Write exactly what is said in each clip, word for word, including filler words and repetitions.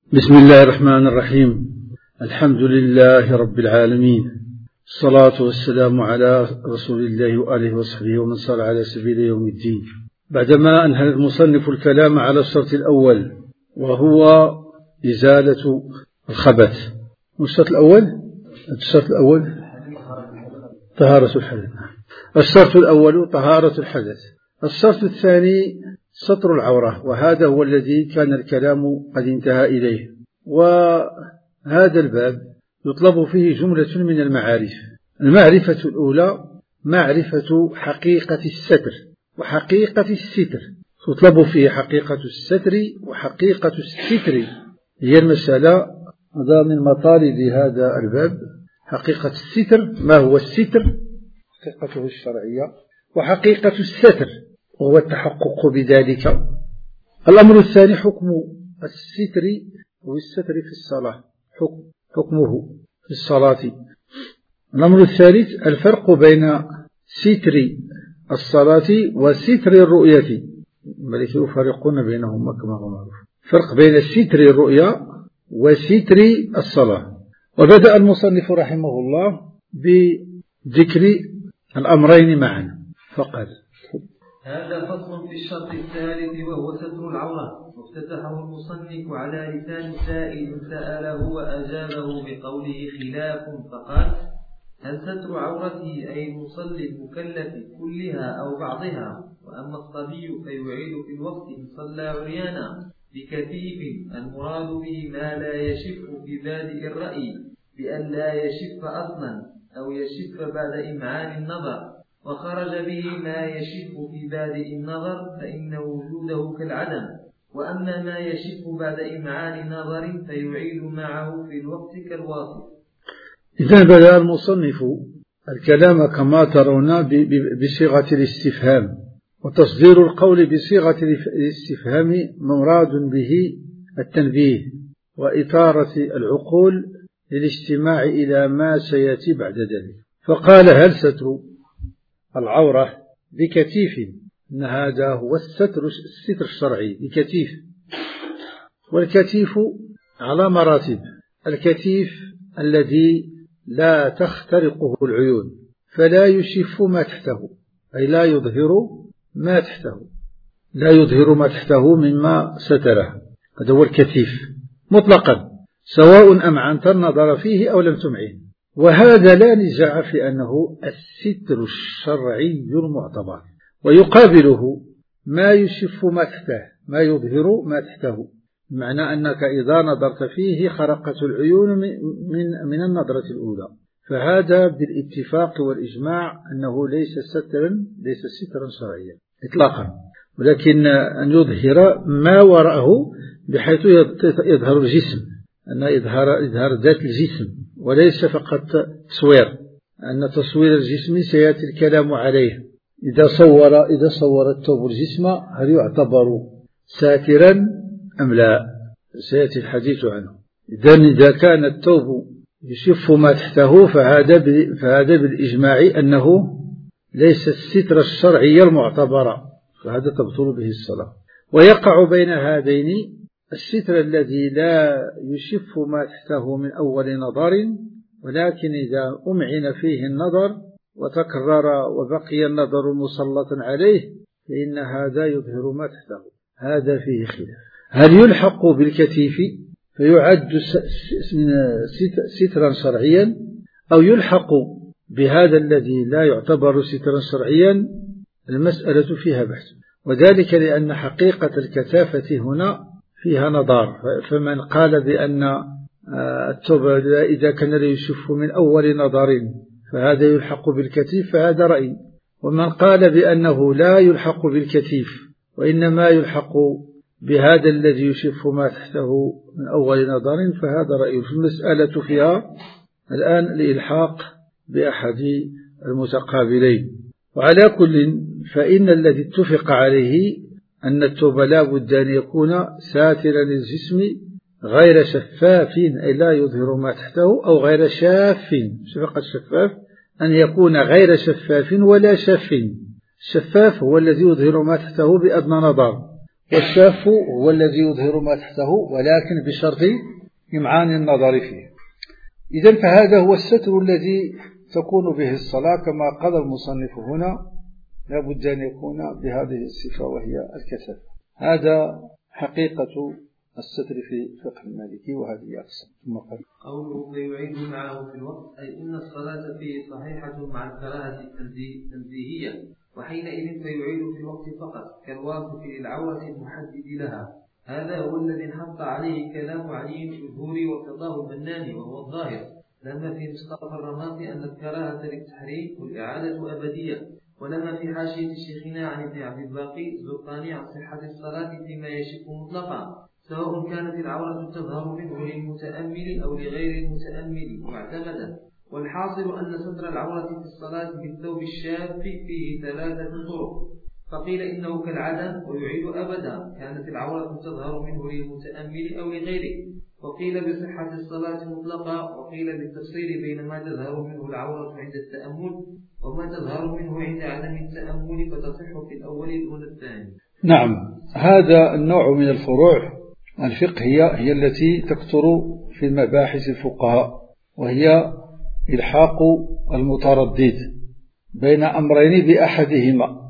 بسم الله الرحمن الرحيم. الحمد لله رب العالمين، الصلاة والسلام على رسول الله وآله وصحبه ومن صار على سبيل يوم الدين. بعدما أنهى المصنف الكلام على الشرط الأول وهو إزالة الخبث. الشرط الأول الشرط الأول طهارة الحدث. الشرط الأول طهارة الحدث. الشرط الثاني سطر العورة، وهذا هو الذي كان الكلام قد انتهى إليه. وهذا الباب يطلب فيه جملة من المعارف. المعرفة الأولى معرفة حقيقة الستر وحقيقة الستر. تطلب فيه حقيقة الستر وحقيقة الستر، هي المسألة. هذا من مطالب هذا الباب، حقيقة الستر، ما هو الستر، حقيقته الشرعية، وحقيقة الستر وهو التحقق بذلك. الأمر الثاني حكم الستر والستر في الصلاة، حكم حكمه في الصلاة. الأمر الثالث الفرق بين ستر الصلاة وستر الرؤية، بل يفرقون بينهما كما هو معروف. فرق بين ستر الرؤيا وستر الصلاة. وبدأ المصنف رحمه الله بذكر الأمرين معا فقال: هذا فصل في الشرط الثالث وهو ستر العورة. وافتتحه المصنف على لسان سائل سأله وأجابه بقوله خلاف، فقال: هل ستر عورته أي المصلي المكلف كلها أو بعضها؟ وأما الصبي فيعيد في الوقت إن صلى عريانا بكثيف، المراد به ما لا يشف في بادئ الرأي بأن لا يشف أصلا أو يشف بعد إمعان النظر، وخرج به ما يشف في بادئ النظر فإن وجوده كالعدم. وأما ما يشف بعد إمعان نظر فيعيد معه في الوقت كالواصل. إذا بدأ المصنف الكلام كما ترون بصيغة الاستفهام، وتصدير القول بصيغة الاستفهام مراد به التنبيه وإثارة العقول للاستماع إلى ما سيأتي بعد ذلك. فقال: هل ستر العورة بكتيف؟ إن هذا هو الستر الستر الشرعي بكتيف. والكتيف على مراتب. الكتيف الذي لا تخترقه العيون، فلا يشف ما تحته، أي لا يظهر ما تحته، لا يظهر ما تحته مما ستره. هذا هو الكتيف مطلقا، سواء أمعنت النظر فيه أو لم تمعن. وهذا لا نزاع في أنه الستر الشرعي المعتبر. ويقابله ما يشف ما تحته، ما يظهر ما تحته، بمعنى أنك إذا نظرت فيه خرقت العيون من, من النظرة الأولى. فهذا بالاتفاق والإجماع أنه ليس سترا ليس سترا شرعيا إطلاقا، ولكن أن يظهر ما وراءه بحيث يظهر الجسم، أن يظهر إظهار ذات الجسم وليس فقط تصوير، أن تصوير الجسم سيأتي الكلام عليه. إذا صور إذا صور الثوب الجسم هل يعتبر ساترا أم لا؟ سيأتي الحديث عنه. إذن إذا كان الثوب يشف ما تحته فهذا فهذا بالإجماع أنه ليس الستر الشرعي المعتبر، فهذا تبطل به الصلاة. ويقع بين هذين الستر الذي لا يشف ما تحته من أول نظر، ولكن إذا أمعن فيه النظر وتكرر وبقي النظر مسلطا عليه فإن هذا يظهر ما تحته. هذا فيه خلاف. هل يلحق بالكتيف فيعد سترا شرعيا، أو يلحق بهذا الذي لا يعتبر سترا شرعيا؟ المسألة فيها بحث، وذلك لأن حقيقة الكثافة هنا فيها نظر. فمن قال بأن الثوب إذا كان لا يشف من أول نظر فهذا يلحق بالكتيف فهذا رأي. ومن قال بأنه لا يلحق بالكتيف وإنما يلحق بهذا الذي يشف ما تحته من أول نظر فهذا رأي. المسألة فيها الآن الإلحاق بأحد المتقابلين. وعلى كل فإن الذي اتفق عليه أن الثوب لا بد أن يكون ساترا للجسم غير شفاف، أي لا يظهر ما تحته، أو غير شاف، فقط شفاف، أن يكون غير شفاف ولا شاف. الشفاف هو الذي يظهر ما تحته بأدنى نظر، والشاف هو الذي يظهر ما تحته ولكن بشرط إمعان النظر فيه. إذن فهذا هو الستر الذي تكون به الصلاة كما قال المصنف هنا، لا بد أن يكون بهذه الصفة وهي الكثافة. هذا حقيقة الستر في فقه المالكي وهذه أقسام. ثم قال قوله فيعيد معه في الوقت، أي إن الصلاة فيه صحيحة مع الكراهة التنزيهية، وحينئذ فيعيد في الوقت فقط كالواقف للعورة المحدد لها. هذا هو الذي انحط عليه كلام علي الجمهوري وقضاه البناني وهو الظاهر، لما في مصطفى الرماطي أن الكراهة للتحريم والإعادة أبدية، ولما في حاشية شيخنا عن ابن عبد الباقي الزرقاني عن صحة الصلاة فيما يشك مطلقا، سواء كانت العورة تظهر منه للمتأمل أو لغير المتأمل معتمدا. والحاصل أن ستر العورة في الصلاة بالثوب الشاف فيه ثلاثة طرق، فقيل إنه كالعدم ويعيد أبدا كانت العورة تظهر منه للمتأمل أو لغيره، وقيل بصحة الصلاة مطلقة، وقيل بالتفصيل بين ما تظهر منه العورة عند التأمل وما تظهر منه عند عدم التأمل، فتصح في الأول دون الثاني. نعم، هذا النوع من الفروع الفقهية هي التي تكثر في المباحث الفقهاء، وهي إلحاق المتردد بين أمرين بأحدهما،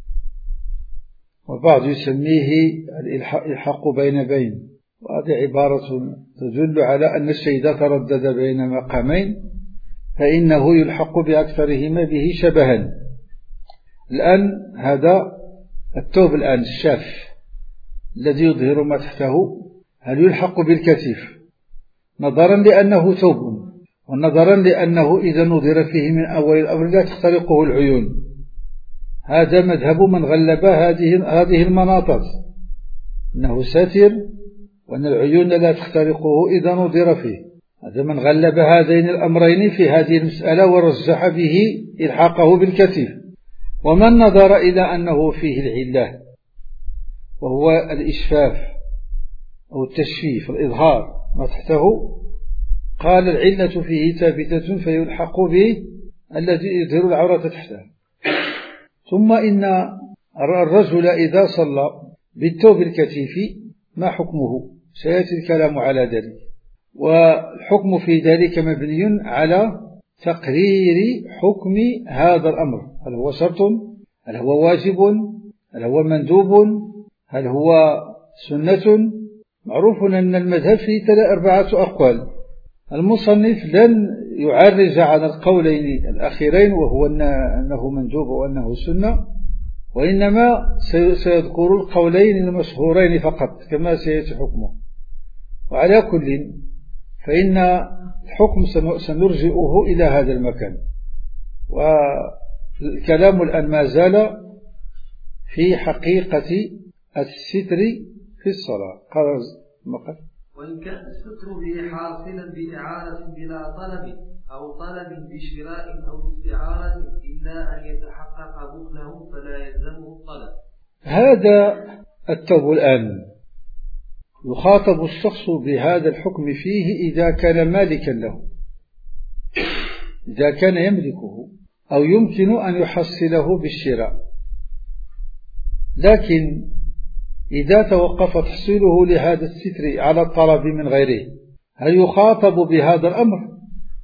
وبعض يسميه الإلحاق بين بين، وهذه عبارة تدل على أن الشيء إذا تردد بين مقامين فإنه يلحق بأكثرهما به شبها. الآن هذا الثوب الآن الشاف الذي يظهر ما تحته هل يلحق بالكتف نظرا لأنه ثوب، ونظرا لأنه إذا نظر فيه من أول الأمر لا تخترقه العيون؟ هذا مذهب من غلب هذه هذه المناطق، أنه ساتر وأن العيون لا تخترقه إذا نظر فيه. هذا من غلب هذين الأمرين في هذه المسألة ورجح به إلحاقه بالكتف. ومن نظر إلى أنه فيه العلة وهو الإشفاف أو التشفيف الإظهار ما تحته، قال العلة فيه ثابتة فيلحق به الذي يظهر العورة تحته. ثم إن الرجل إذا صلى بالثوب الكتفي ما حكمه؟ سيأتي الكلام على ذلك، والحكم في ذلك مبني على تقرير حكم هذا الأمر، هل هو شرط؟ هل هو واجب؟ هل هو مندوب؟ هل هو سنة؟ معروف أن المذهب فيه أربعة أقوال. المصنف لن يعرج على القولين الأخيرين وهو أنه مندوب وأنه سنة، وإنما سيذكر القولين المشهورين فقط كما سيأتي حكمه. وعلى كل فإن الحكم سنرجئه إلى هذا المكان، والكلام الآن ما زال في حقيقة الستر في الصلاة. قال المقال وإن كان الستر به حاصلا بإعارة بلا طلب أو طلب بشراء أو استعارة إلا أن يتحقق بخله فلا يلزمه الطلب. هذا الثوب الآن يخاطب الشخص بهذا الحكم فيه إذا كان مالكا له، إذا كان يملكه أو يمكن أن يحصله بالشراء. لكن إذا توقف تحصيله لهذا الستر على الطلب من غيره، هل يخاطب بهذا الأمر؟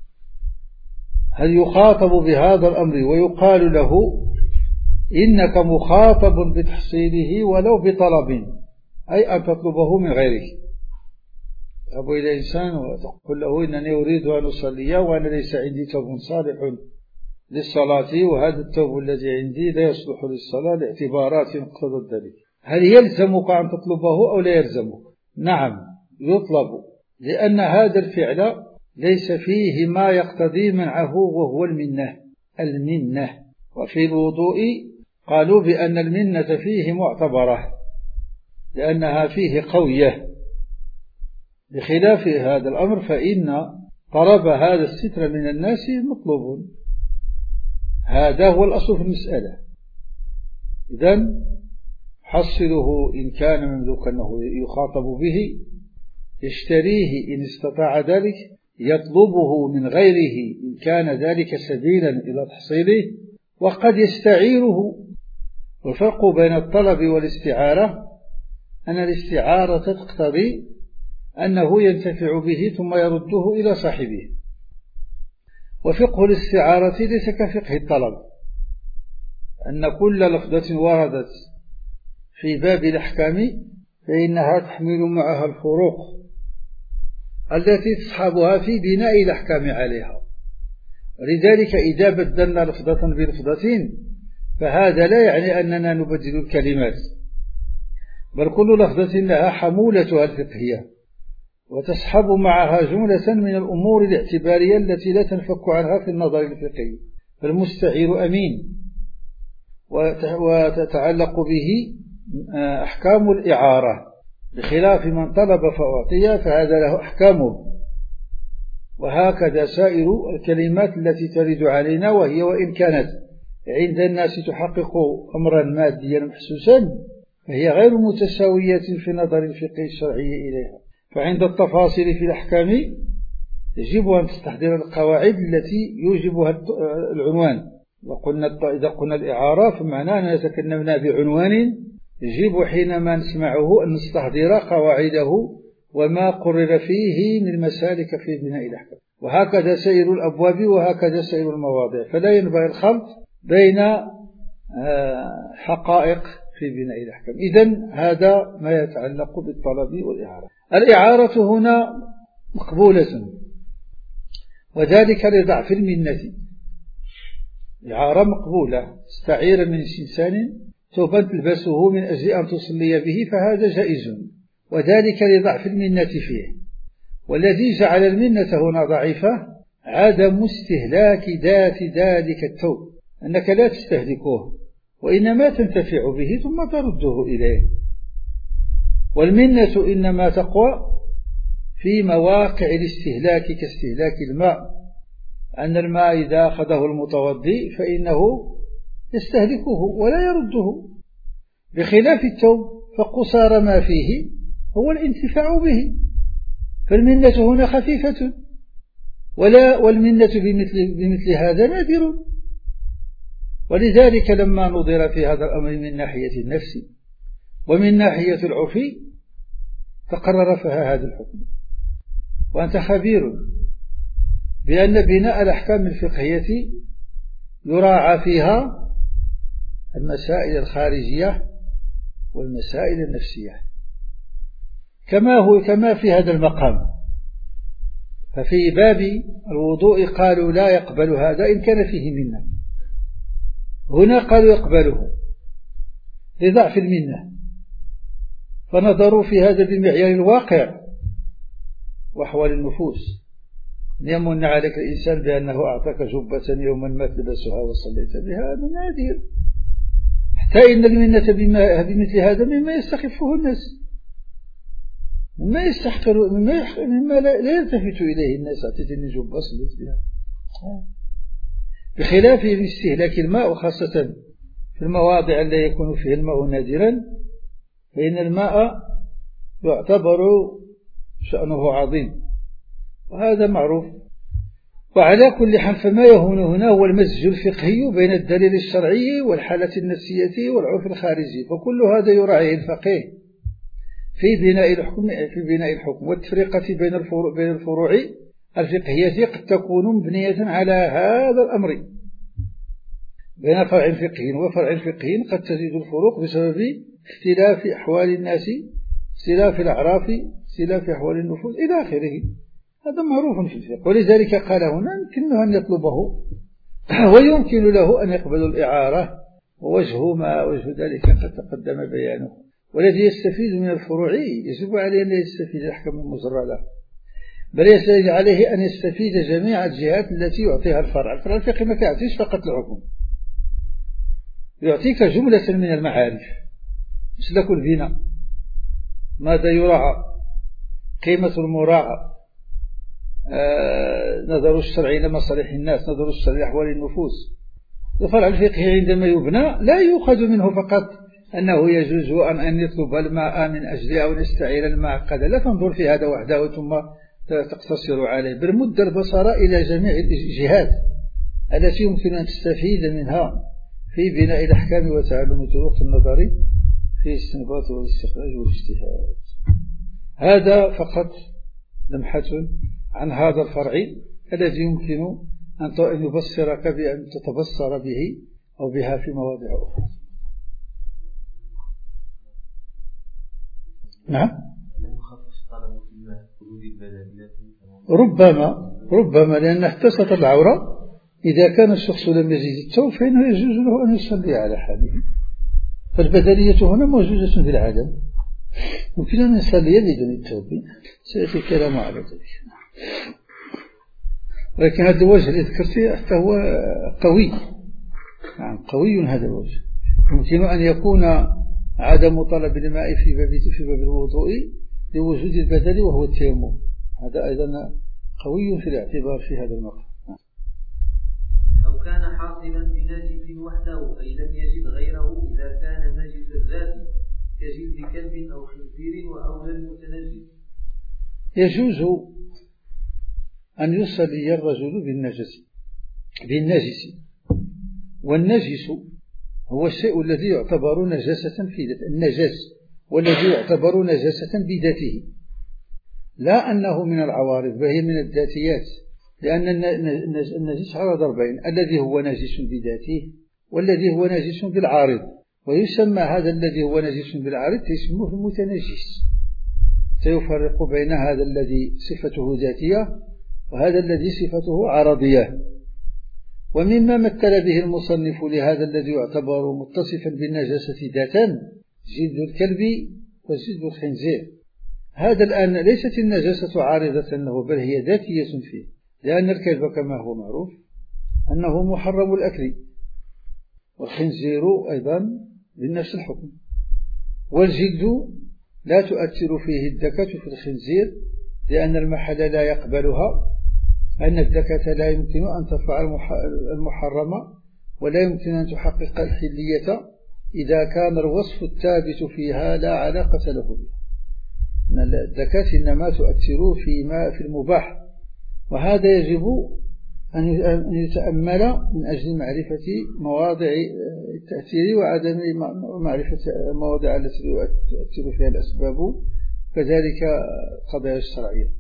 هل يخاطب بهذا الأمر ويقال له إنك مخاطب بتحصيله ولو بطلب، أي أن تطلبه من غيره؟ تذهب إلى إنسان وتقول له إنني أريد أن أصلي وأنا ليس عندي ثوب صالح للصلاة، وهذا الثوب الذي عندي لا يصلح للصلاة لاعتبارات اقتضت ذلك، هل يلزمك أن تطلبه أو لا يلزمك؟ نعم يطلب، لأن هذا الفعل ليس فيه ما يقتضي منعه وهو المنة. المنة وفي الوضوء قالوا بأن المنة فيه معتبرة لأنها فيه قوية، بخلاف هذا الأمر فإن طلب هذا الستر من الناس مطلوب. هذا هو الأصل في المسألة. إذن حصله إن كان مملوكا أنه يخاطب به، يشتريه إن استطاع ذلك، يطلبه من غيره إن كان ذلك سبيلا إلى تحصيله، وقد يستعيره. والفرق بين الطلب والاستعارة أن الاستعارة تقتضي أنه ينتفع به ثم يرده إلى صاحبه. وفقه الاستعارة ليس كفقه الطلب، أن كل لفظة وردت في باب الأحكام فإنها تحمل معها الفروق التي تصحبها في بناء الأحكام عليها. ولذلك إذا بدلنا لفظة بلفظة فهذا لا يعني أننا نبدل الكلمات، بل كل لفظة لها حمولتها الفقهية وتصحب معها جملة من الأمور الاعتبارية التي لا تنفك عنها في النظر الفقهي. فالمستعير أمين وتتعلق به أحكام الإعارة، بخلاف من طلب فأعطي فهذا له أحكامه. وهكذا سائر الكلمات التي ترد علينا، وهي وإن كانت عند الناس تحقق أمرا ماديا محسوسا فهي غير متساوية في نظر الفقه الشرعي إليها. فعند التفاصيل في الأحكام يجب أن تستحضر القواعد التي يوجبها العنوان. وقلنا إذا قلنا الإعارة فمعناه أننا تكلمنا بعنوان يجب حينما نسمعه أن نستحضر قواعده وما قرر فيه من مسالك في بناء الأحكام. وهكذا سائر الأبواب وهكذا سائر المواضيع، فلا ينبغي الخلط بين حقائق في بناء الأحكام. إذن هذا ما يتعلق بالطلب والإعارة. الإعارة هنا مقبولة، وذلك لضعف المنة. إعارة مقبولة، استعير من إنسان ثوبا تلبسه من أجل أن تصلي به فهذا جائز، وذلك لضعف المنة فيه. والذي جعل المنة هنا ضعيفة عدم استهلاك ذات ذلك الثوب، أنك لا تستهلكه وإنما تنتفع به ثم ترده إليه. والمنة إنما تقوى في مواقع الاستهلاك كاستهلاك الماء، أن الماء إذا أخذه المتوضي فإنه يستهلكه ولا يرده، بخلاف الثوب فقصار ما فيه هو الانتفاع به. فالمنة هنا خفيفة، ولا والمنة بمثل, بمثل هذا نادر. ولذلك لما نظر في هذا الأمر من ناحية النفس ومن ناحية العرف تقرر فيها هذا الحكم. وأنت خبير بأن بناء الأحكام الفقهية يراعى فيها المسائل الخارجية والمسائل النفسية كما هو كما في هذا المقام. ففي باب الوضوء قالوا لا يقبل هذا إن كان فيه منة، هنا قالوا يقبله لضعف المنة، فنظروا في هذا بمعيار الواقع وأحوال النفوس. يمن عليك الإنسان بأنه أعطاك جبة يوما ما تلبسها وصليت بها، هذا نادر، حتى إن المنة بمثل هذا مما يستخفه الناس، مما يستحقر، مما, مما لا يلتفت إليه الناس. أعطيتني جبة صليت بها، بخلاف استهلاك الماء، وخاصة في المواضع التي يكون فيها الماء نادرا، فإن الماء يعتبر شأنه عظيم، وهذا معروف. وعلى كل حال فما يهون هنا هو المزج الفقهي بين الدليل الشرعي والحالة النفسية والعرف الخارجي، فكل هذا يراعيه الفقيه في بناء الحكم في بناء الحكم والتفرقة بين الفروع بين الفروع الفقهية قد تكون مبنية على هذا الأمر. بين فرع فقهي وفرع فقهي قد تزيد الفروق بسبب اختلاف أحوال الناس، اختلاف الأعراف، اختلاف أحوال النفوس إلى آخره. هذا معروف في الفقه، ولذلك قال هنا يمكنه أن يطلبه ويمكن له أن يقبل الإعارة، ووجه ما وجه ذلك قد تقدم بيانه. والذي يستفيد من الفروع يجب عليه أن يستفيد الأحكام المجردة، بل يجب عليه أن يستفيد جميع الجهات التي يعطيها الفرع. الفرع الفقهي ما يعطيش فقط الحكم، يعطيك جملة من المعارف، مسلك البناء، ماذا يراعى، قيمة المراعى، آه، نظر الشرع إلى مصالح الناس، نظر الشرع لأحوال النفوس. الفرع الفقهي عندما يبنى لا يؤخذ منه فقط أنه يجوز أن يطلب الماء من أجل أو يستعير الماء قد لا تنظر في هذا وحده ثم تقتصر عليه، بل مد البصر إلى جميع الجهات التي يمكن أن تستفيد منها في بناء الأحكام وتعلم طرق النظر في الاستنباط والاستخراج والاجتهاد. هذا فقط لمحة عن هذا الفرع الذي يمكن أن يبصرك بأن تتبصر به أو بها في مواضع أخرى. نعم. ربما ربما لأن احتسط العورة إذا كان الشخص لم يجد الثوب فإنه يجوز له أن يصلي على حاله، فالبدلية هنا موجودة في العدم، ممكن أن يصلي بدون الثوب، سيأتي الكلام على ذلك. ولكن هذا الوجه الذي ذكرته حتى هو قوي، نعم قوي هذا الوجه. يمكن أن يكون عدم طلب الماء في باب في باب الوضوء لوجود البدل وهو التيمم، هذا أيضا قوي في الاعتبار في هذا المقام. أو كان حاصلا بناجس وحده أي لم يجد غيره إذا كان نجس الذات كجلد كلب أو خنزير وأولى المتنجس. يجوز أن يصلي الرجل بالنجس بالنجس، والنجس هو الشيء الذي يعتبر نجاسة في ذاته، النجس والذي يعتبر نجاسة بذاته، لا أنه من العوارض بل هي من الذاتيات، لأن النجس على ضربين، الذي هو نجس بذاته والذي هو نجس بالعارض، ويسمى هذا الذي هو نجس بالعارض اسمه المتنجس. سيفرق بين هذا الذي صفته ذاتية وهذا الذي صفته عرضية. ومما مثل به المصنف لهذا الذي يعتبر متصفا بالنجاسة ذاتا جلد الكلب وجلد الخنزير. هذا الآن ليست النجاسة عارضة له بل هي ذاتية فيه، لأن الكلب كما هو معروف أنه محرم الأكل، والخنزير أيضا بنفس الحكم، والجلد لا تؤثر فيه الدكة في الخنزير لأن المحل لا يقبلها، أن الدكة لا يمكن أن ترفع المحرمة ولا يمكن أن تحقق الحلية إذا كان الوصف الثابت فيها لا علاقة له بها. الدكة إنما تؤثر فيما في المباح، وهذا يجب أن يتأمل من أجل معرفة مواضع التأثير وعدم معرفة المواضع التي تؤثر فيها الأسباب، كذلك قضايا الشرعية.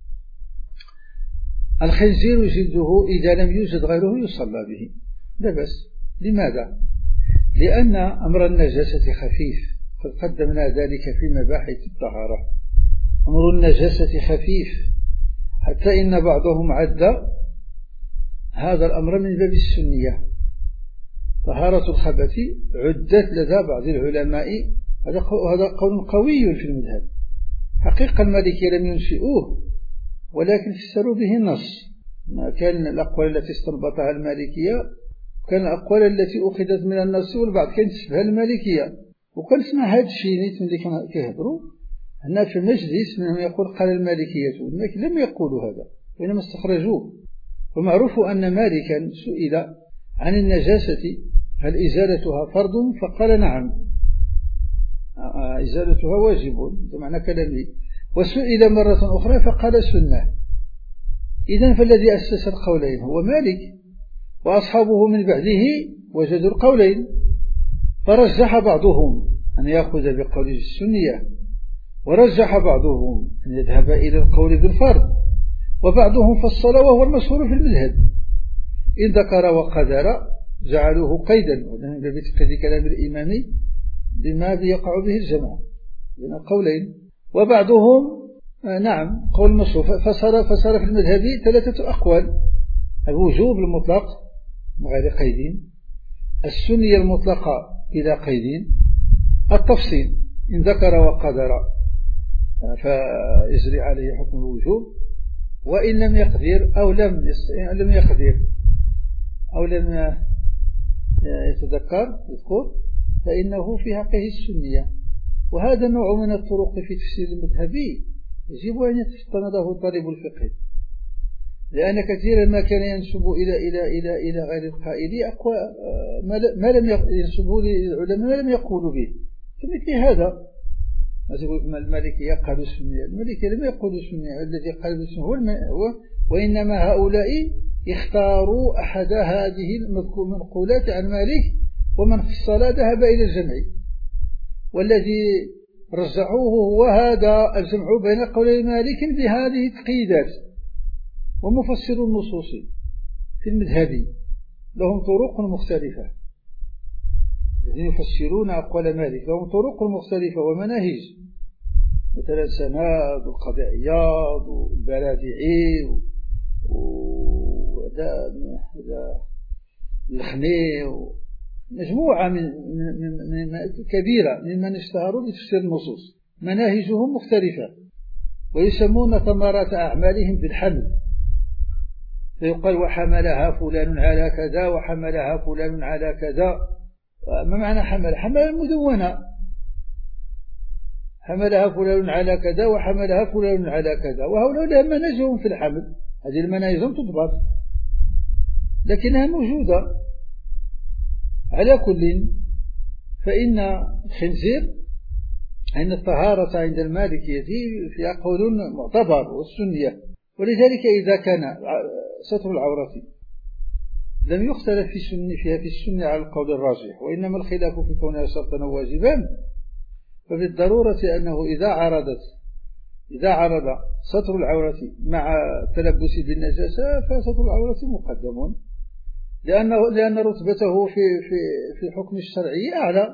الخنزير جلده إذا لم يوجد غيره يصلى به لا بأس. لماذا؟ لأن أمر النجاسة خفيف، قد قدمنا ذلك في مباحث الطهارة. أمر النجاسة خفيف حتى إن بعضهم عد هذا الأمر من باب السنية. طهارة الخبث عدت لدى بعض العلماء، هذا قول قوي في المذهب. حقيقة المالكية لم ينشئوه ولكن فسروا به النص. كان الأقوال التي استنبطها المالكية كان الأقوال التي أخذت من النص، والبعض كان تشبه المالكية، وكان اسمع هذا الشيء نيت ملي كانوا كيهضروا هنا في المجلس منهم يقول قال المالكية، ولكن لم يقولوا هذا وإنما استخرجوه. ومعروف أن مالكا سئل عن النجاسة هل إزالتها فرض فقال نعم إزالتها واجب، ده معنى كلامي. وسئل مرة أخرى فقال سنة. إذن فالذي أسس القولين هو مالك، وأصحابه من بعده وجدوا القولين، فرجح بعضهم أن يأخذ بقول السنية، ورجح بعضهم أن يذهب إلى القول بالفرض، وبعضهم فصل وهو المشهور في المذهب. إن ذكر وقدر جعلوه قيدا، ومن باب تقييد كلام الإمام بما يقع به الجمع بين القولين. وبعضهم نعم قول مشهور، فصار فصار في المذهب ثلاثة أقوال: الوجوب المطلق غير قيد، السنية المطلقة بلا قيد، التفصيل إن ذكر وقدر فيجري عليه حكم الوجوب، وإن لم يقدر أو لم لم يقدر أو لم يتذكر يذكر فإنه في حقه السنية. وهذا نوع من الطرق في تفسير المذهبي يجب أن يتفطن له طالب الفقه، لأن كثيرا ما كان ينسب إلى إلى إلى إلى غير القائل أقوى ما لم ينسبه للعلماء ما لم يقولوا به. فمثل هذا مثل المالكية قالوا السنية، المالكية لم يقولوا السنية، الذي قال السنية هو، وإنما هؤلاء اختاروا أحد هذه المنقولات عن مالك، ومن فصل ذهب إلى الجمع. والذي رجعوه هو هذا الجمع بين قولي مالك بهذه التقييدات. ومفسر النصوص في المذهب لهم طرق مختلفة، الذين يفسرون أقوال مالك لهم طرق مختلفة ومناهج، مثلا سناد والقاضي عياض والبرادعي وهذا الخني مجموعة من, من, من كبيرة ممن اشتهروا بتفسير النصوص، مناهجهم مختلفة، ويسمون ثمرات أعمالهم بالحمل، فيقال وحملها فلان على كذا وحملها فلان على كذا. ما معنى حمل؟ حمل المدونة، حملها فلان على كذا وحملها فلان على كذا، وهؤلاء لهم مناهجهم في الحمل، هذه المناهج لم تضبط لكنها موجودة. على كل فإن الخنزير أن الطهارة عند المالكية فيها قول معتبر والسنية، ولذلك إذا كان ستر العورة لم يختلف في السنة فيها في السنة على القول الراجح، وإنما الخلاف في كونها شرطا واجبا، فبالضرورة أنه إذا عرضت إذا عرض ستر العورة مع التلبس بالنجاسة فستر العورة مقدم، لأنه لأن رتبته في في في حكم الشرعي أعلى،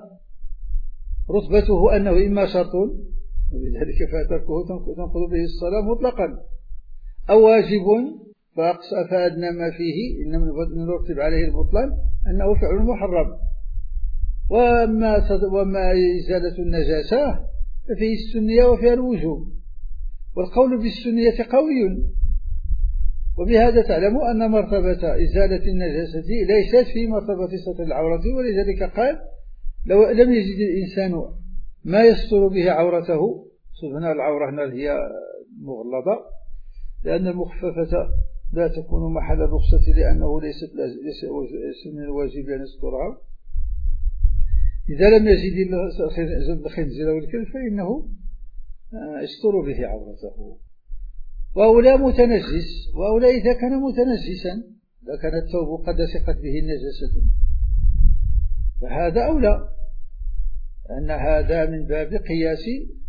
رتبته أنه إما شرط ولذلك فتركه تنقض به الصلاة مطلقا، أو واجب فأقصى فأدنى ما فيه إنما نرتب عليه البطلان أنه فعل محرم. وما وما إزالة النجاسة ففيه السنية وفيها الوجوب، والقول بالسنية قوي، وبهذا تعلم أن مرتبة إزالة النجاسة ليست في مرتبة ستر العورة، ولذلك قال لو لم يجد الإنسان ما يستر به عورته، سبحان العورة هنا هي مغلظة، لأن المخففة لا تكون محل الرخصة لأنه ليست ليس من الواجب أن يسترها. إذا لم يجد الخنزير والكلب فإنه يستر به عورته. وأولى متنجس، وأولى إذا كان متنجسا، إذا كان الثوب قد سقت به النجاسة فهذا أولى، أن هذا من باب قياس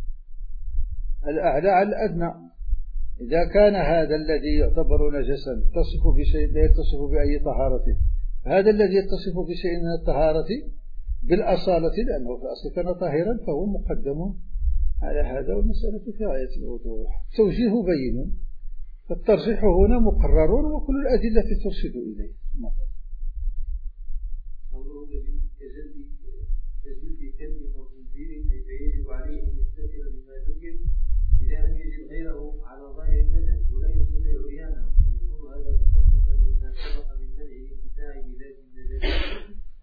الأعلى على الأدنى. إذا كان هذا الذي يعتبر نجسا يتصف بشيء لا يتصف بأي طهارة، هذا الذي يتصف بشيء من الطهارة بالأصالة لأنه في الأصل كان طاهرا فهو مقدم على هذا، والمسألة في غاية الوضوح، توجيه بين، فالترجيح هنا مقرر وكل الأدلة ترشد إليه. كجلد كلب أو خنزير أي فيجب عليه أن يستتر بما ذكر إذا لم يجد غيره على ظاهر المذهب ولا يصلي عريانا، ويكون هذا مخصصا لما سبق من منع الانتفاع بذات النجاسة.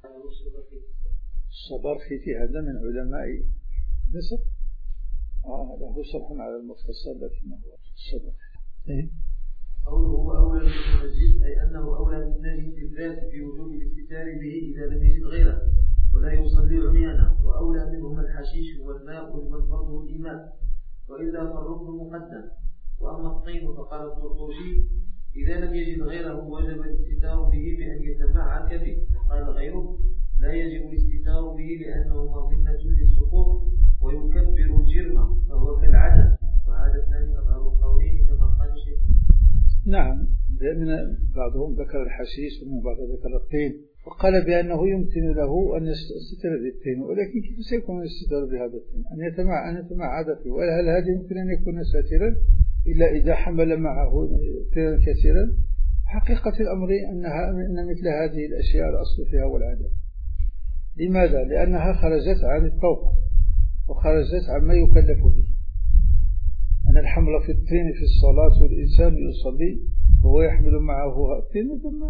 الصبرخيتي هذا من علماء مصر، آه له شرح على المختصر لكنه الصبرخيتي. قوله هو أولى من المسجد أي أنه أولى من النهي بالذات في وجوب الاستتار به إذا لم يجد غيره ولا يصلي عميانا، وأولى منهما الحشيش والماء لمن فرضه الإيمان، وإلا فالركن مقدم. وأما الطين فقال الطرطوشي إذا لم يجد غيره وجب الاستتار به بأن يتمعك به، وقال غيره لا يجب الاستتار به لأنه مظنة للسقوط ويكبر الجرم فهو كالعدم، وهذا الثاني أظهر القولين كما قال الشيخ. نعم، لأن بعضهم ذكر الحشيش ومن بعض ذكر الطين، وقال بأنه يمكن له أن يستتر بالطين، ولكن كيف سيكون الاستتار بهذا الطين؟ أن يتمع أن يتمعد فيه، وهل هذا يمكن أن يكون ساترا إلا إذا حمل معه طينا كثيرا؟ حقيقة الأمر أنها أن مثل هذه الأشياء الأصل فيها والعدم. لماذا؟ لأنها خرجت عن الطوق وخرجت عما يكلف به. أن الحمل في الطين في الصلاة والإنسان يصلي وهو يحمل معه الطين ثم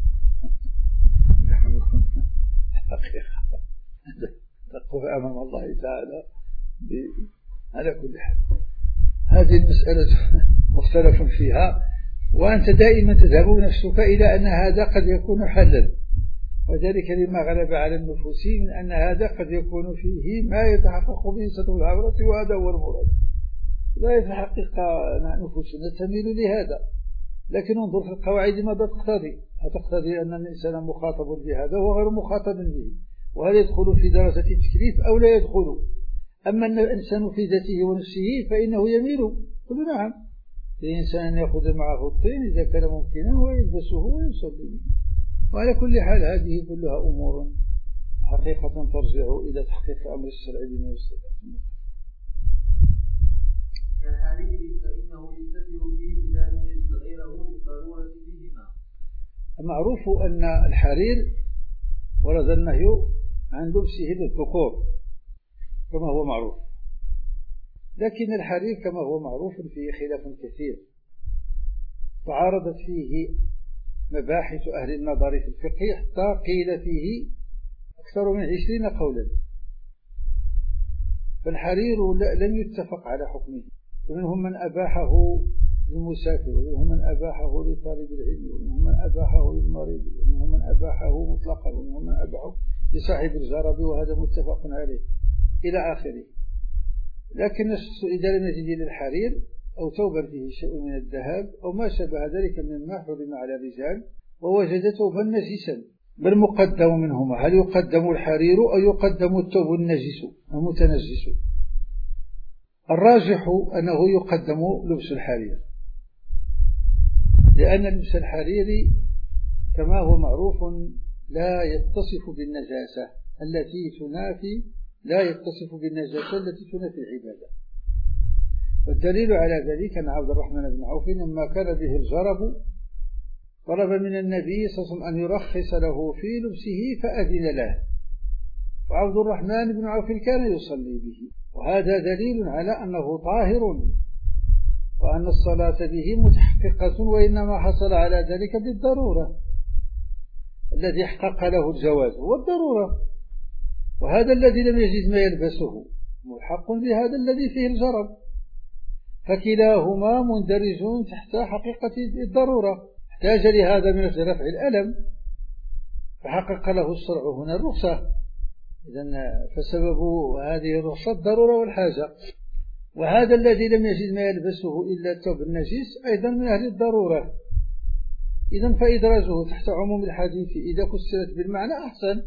حقيقة تقف أمام الله تعالى على كل حال. هذه المسألة مختلف فيها، وأنت دائما تذهب نفسك إلى أن هذا قد يكون حلا، وذلك لما غلب على النفوس من أن هذا قد يكون فيه ما يتحقق به ستر العورة، وهذا هو المراد. لا يتحقق نفوسنا تميل لهذا، لكن انظر في القواعد ماذا تقتضي. هتقتضي أن الإنسان مخاطب بهذا وغير مخاطب به، وهل يدخل في درجة التكليف أو لا يدخل؟ أما الإنسان في ذاته ونفسه فإنه يميل. قل نعم، الإنسان يأخذ معه الطين إذا كان ممكنا ويلبسه ويصلي به. وعلى كل حال هذه كلها أمور حقيقة ترجع إلى تحقيق أمر الشرع بما يستطيع. كالحرير فإنه يستتر به إذا لم يجد غيره للضرورة فيهما. معروف أن الحرير ورد النهي عن لبسه للذكور كما هو معروف، لكن الحرير كما هو معروف فيه خلاف كثير، تعارضت فيه مباحث أهل النظر في الفقه حتى قيل فيه أكثر من عشرين قولا. فالحرير لم يتفق على حكمه، ومنهم من أباحه للمسافر، ومنهم من أباحه لطالب العلم، ومنهم من أباحه للمريض، ومنهم من أباحه مطلقا، ومنهم من أباحه لصاحب الجرب، وهذا متفق عليه إلى آخره. لكن إذا لم يجد للحرير أو ثوبا فيه شيء من الذهب أو ما شابه ذلك مما حرم على الرجال ووجد ثوبا نجسا، بل مقدم منهما، هل يقدم الحرير أو يقدم الثوب النجس المتنجس؟ الراجح أنه يقدم لبس الحرير، لأن لبس الحرير كما هو معروف لا يتصف بالنجاسة التي تنافي لا يتصف بالنجاسة التي تنافي العبادة. والدليل على ذلك أن عبد الرحمن بن عوف لما كان به الجرب طلب من النبي صلى الله عليه وسلم أن يرخص له في لبسه فأذن له، وعبد الرحمن بن عوف كان يصلي به، وهذا دليل على أنه طاهر وأن الصلاة به متحققة، وإنما حصل على ذلك بالضرورة. الذي احقق له الجواز هو الضرورة، وهذا الذي لم يجد ما يلبسه ملحق بهذا الذي فيه الجرب، فكلاهما مندرج تحت حقيقة الضرورة. احتاج لهذا من أجل رفع الألم فحقق له الشرع هنا الرخصة، إذن فسبب هذه الرخصة الضرورة والحاجة. وهذا الذي لم يجد ما يلبسه إلا الثوب النجس أيضا من أهل الضرورة، إذن فإدراجه تحت عموم الحديث إذا فسرت بالمعنى أحسن،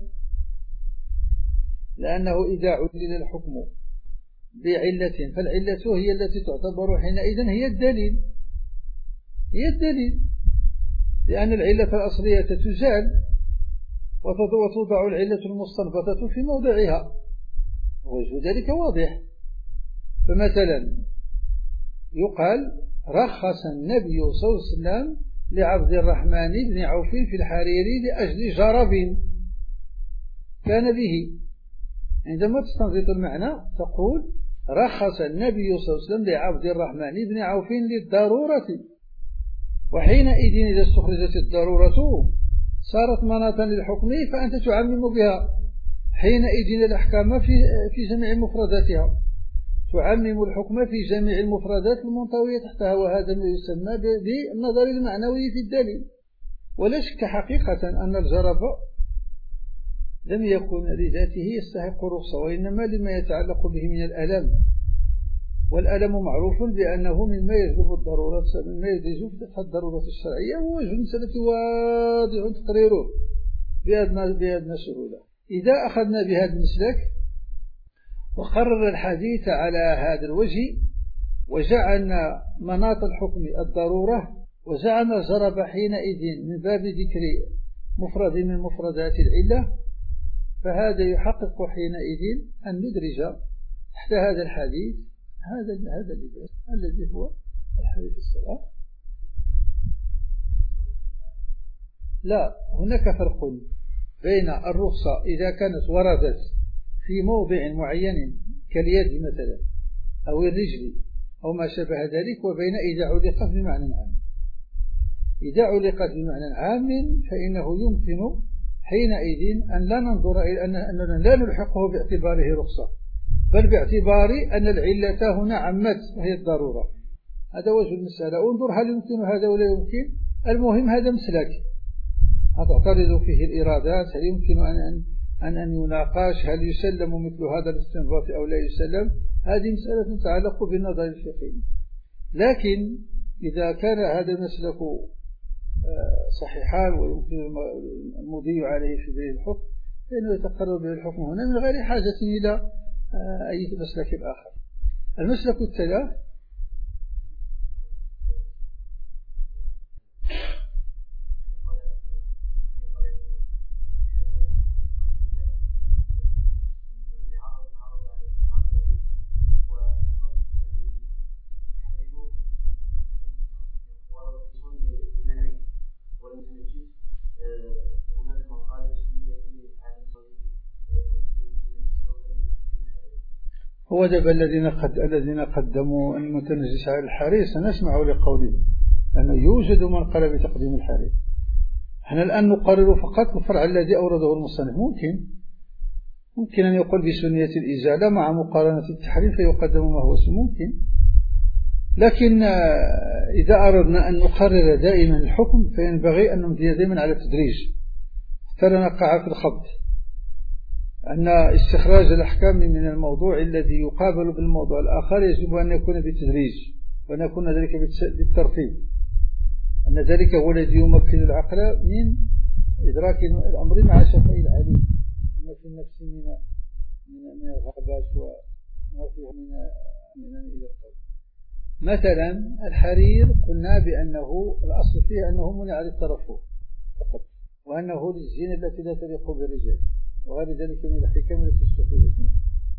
لأنه إذا علل الحكم بعلة فالعلة هي التي تعتبر حينئذ هي الدليل هي الدليل لأن العلة الأصلية تزال وتوضع العلة المستنبطة في موضعها، ووجه ذلك واضح. فمثلا يقال رخص النبي صلى الله عليه وسلم لعبد الرحمن بن عوف في الحرير لأجل جرب كان به. عندما تستنبط المعنى تقول رخص النبي صلى الله عليه وسلم لعبد الرحمن بن عوف للضرورة، وحينئذ إذا استخرجت الضرورة صارت مناطا للحكم فأنت تعمم بها، حينئذ الأحكام في في جميع مفرداتها، تعمم الحكم في جميع المفردات المنطوية تحتها، وهذا ما يسمى بالنظر المعنوي في الدليل. ولا شك حقيقة أن الجرب لم يكن لذاته يستحق رخصة، وإنما لما يتعلق به من الألم، والألم معروف بأنه مما يجلب الضرورة مما يجلب فتح الضرورة الشرعية، ووجه المسألة واضح تقريره بأدنى سهولة. إذا أخذنا بهذا المسلك وقرر الحديث على هذا الوجه وجعلنا مناط الحكم الضرورة وجعلنا الجرب حينئذ من باب ذكر مفرد من مفردات العلة، فهذا يحقق حينئذ أن ندرج تحت هذا الحديث هذا هذا اللباس الذي هو الحديث الصلاة. لا، هناك فرق بين الرخصة إذا كانت وردت في موضع معين كاليد مثلا أو الرجل أو ما شابه ذلك، وبين إذا علقت بمعنى عام. إذا علقت بمعنى عام فإنه يمكن حينئذ أن لا ننظر إلى أننا لا نلحقه باعتباره رخصة، بل باعتبار أن العلة هنا عمت وهي الضرورة. هذا وجه المسألة. انظر هل يمكن هذا ولا يمكن. المهم هذا مسلك هتعترض فيه الإرادات، هل يمكن أن أن أن يناقش، هل يسلم مثل هذا الاستنباط أو لا يسلم. هذه مسألة تتعلق بالنظر الفقهي. لكن إذا كان هذا المسلك صحيحان ويمكن المضي عليه في بين الحكم، فإنه يتقرب به الحكم هنا من غير حاجة إلى أي مسلك آخر. المسلك الثالث هو دابا الذين قد الذين قدموا المتنجس على الحرير سنسمع لقولهم أنه يوجد من قال بتقديم الحرير. احنا الآن نقرر فقط الفرع الذي أورده المصنف. ممكن ممكن أن يقول بسنية الإزالة مع مقارنة التحرير فيقدم ما هو ممكن، لكن إذا أردنا أن نقرر دائما الحكم فينبغي أن نمضي دائما على التدريج حتى لا نقع في الخبط، أن استخراج الأحكام من الموضوع الذي يقابل بالموضوع الآخر يجب أن يكون بالتدريج وأن يكون ذلك بالترتيب، أن ذلك هو الذي يمكن العقل من إدراك الأمر مع شفاء العليم وما في النفس من من الغابات وما فيه من من إلى القلب. مثلا الحرير قلنا بأنه الأصل فيه أنه منع للترفه فقط، وأنه للزينة التي لا تليق بالرجال وغير ذلك من الحكم التي استخدمت منه.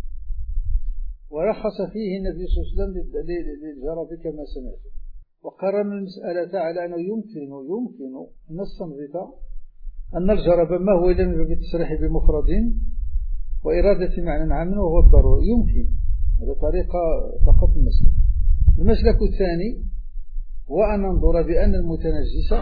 ورخص فيه النبي صلى الله عليه وسلم للجرب كما سمعتم، وقرن المسألة على أنه يمكن يمكن أن نستنبط أن الجرب ما هو إلا من باب التصريح بمفرد وإرادة معنى عام وهو الضروري. يمكن هذا طريقة فقط المسلك. المسلك الثاني هو أن ننظر بأن المتنجس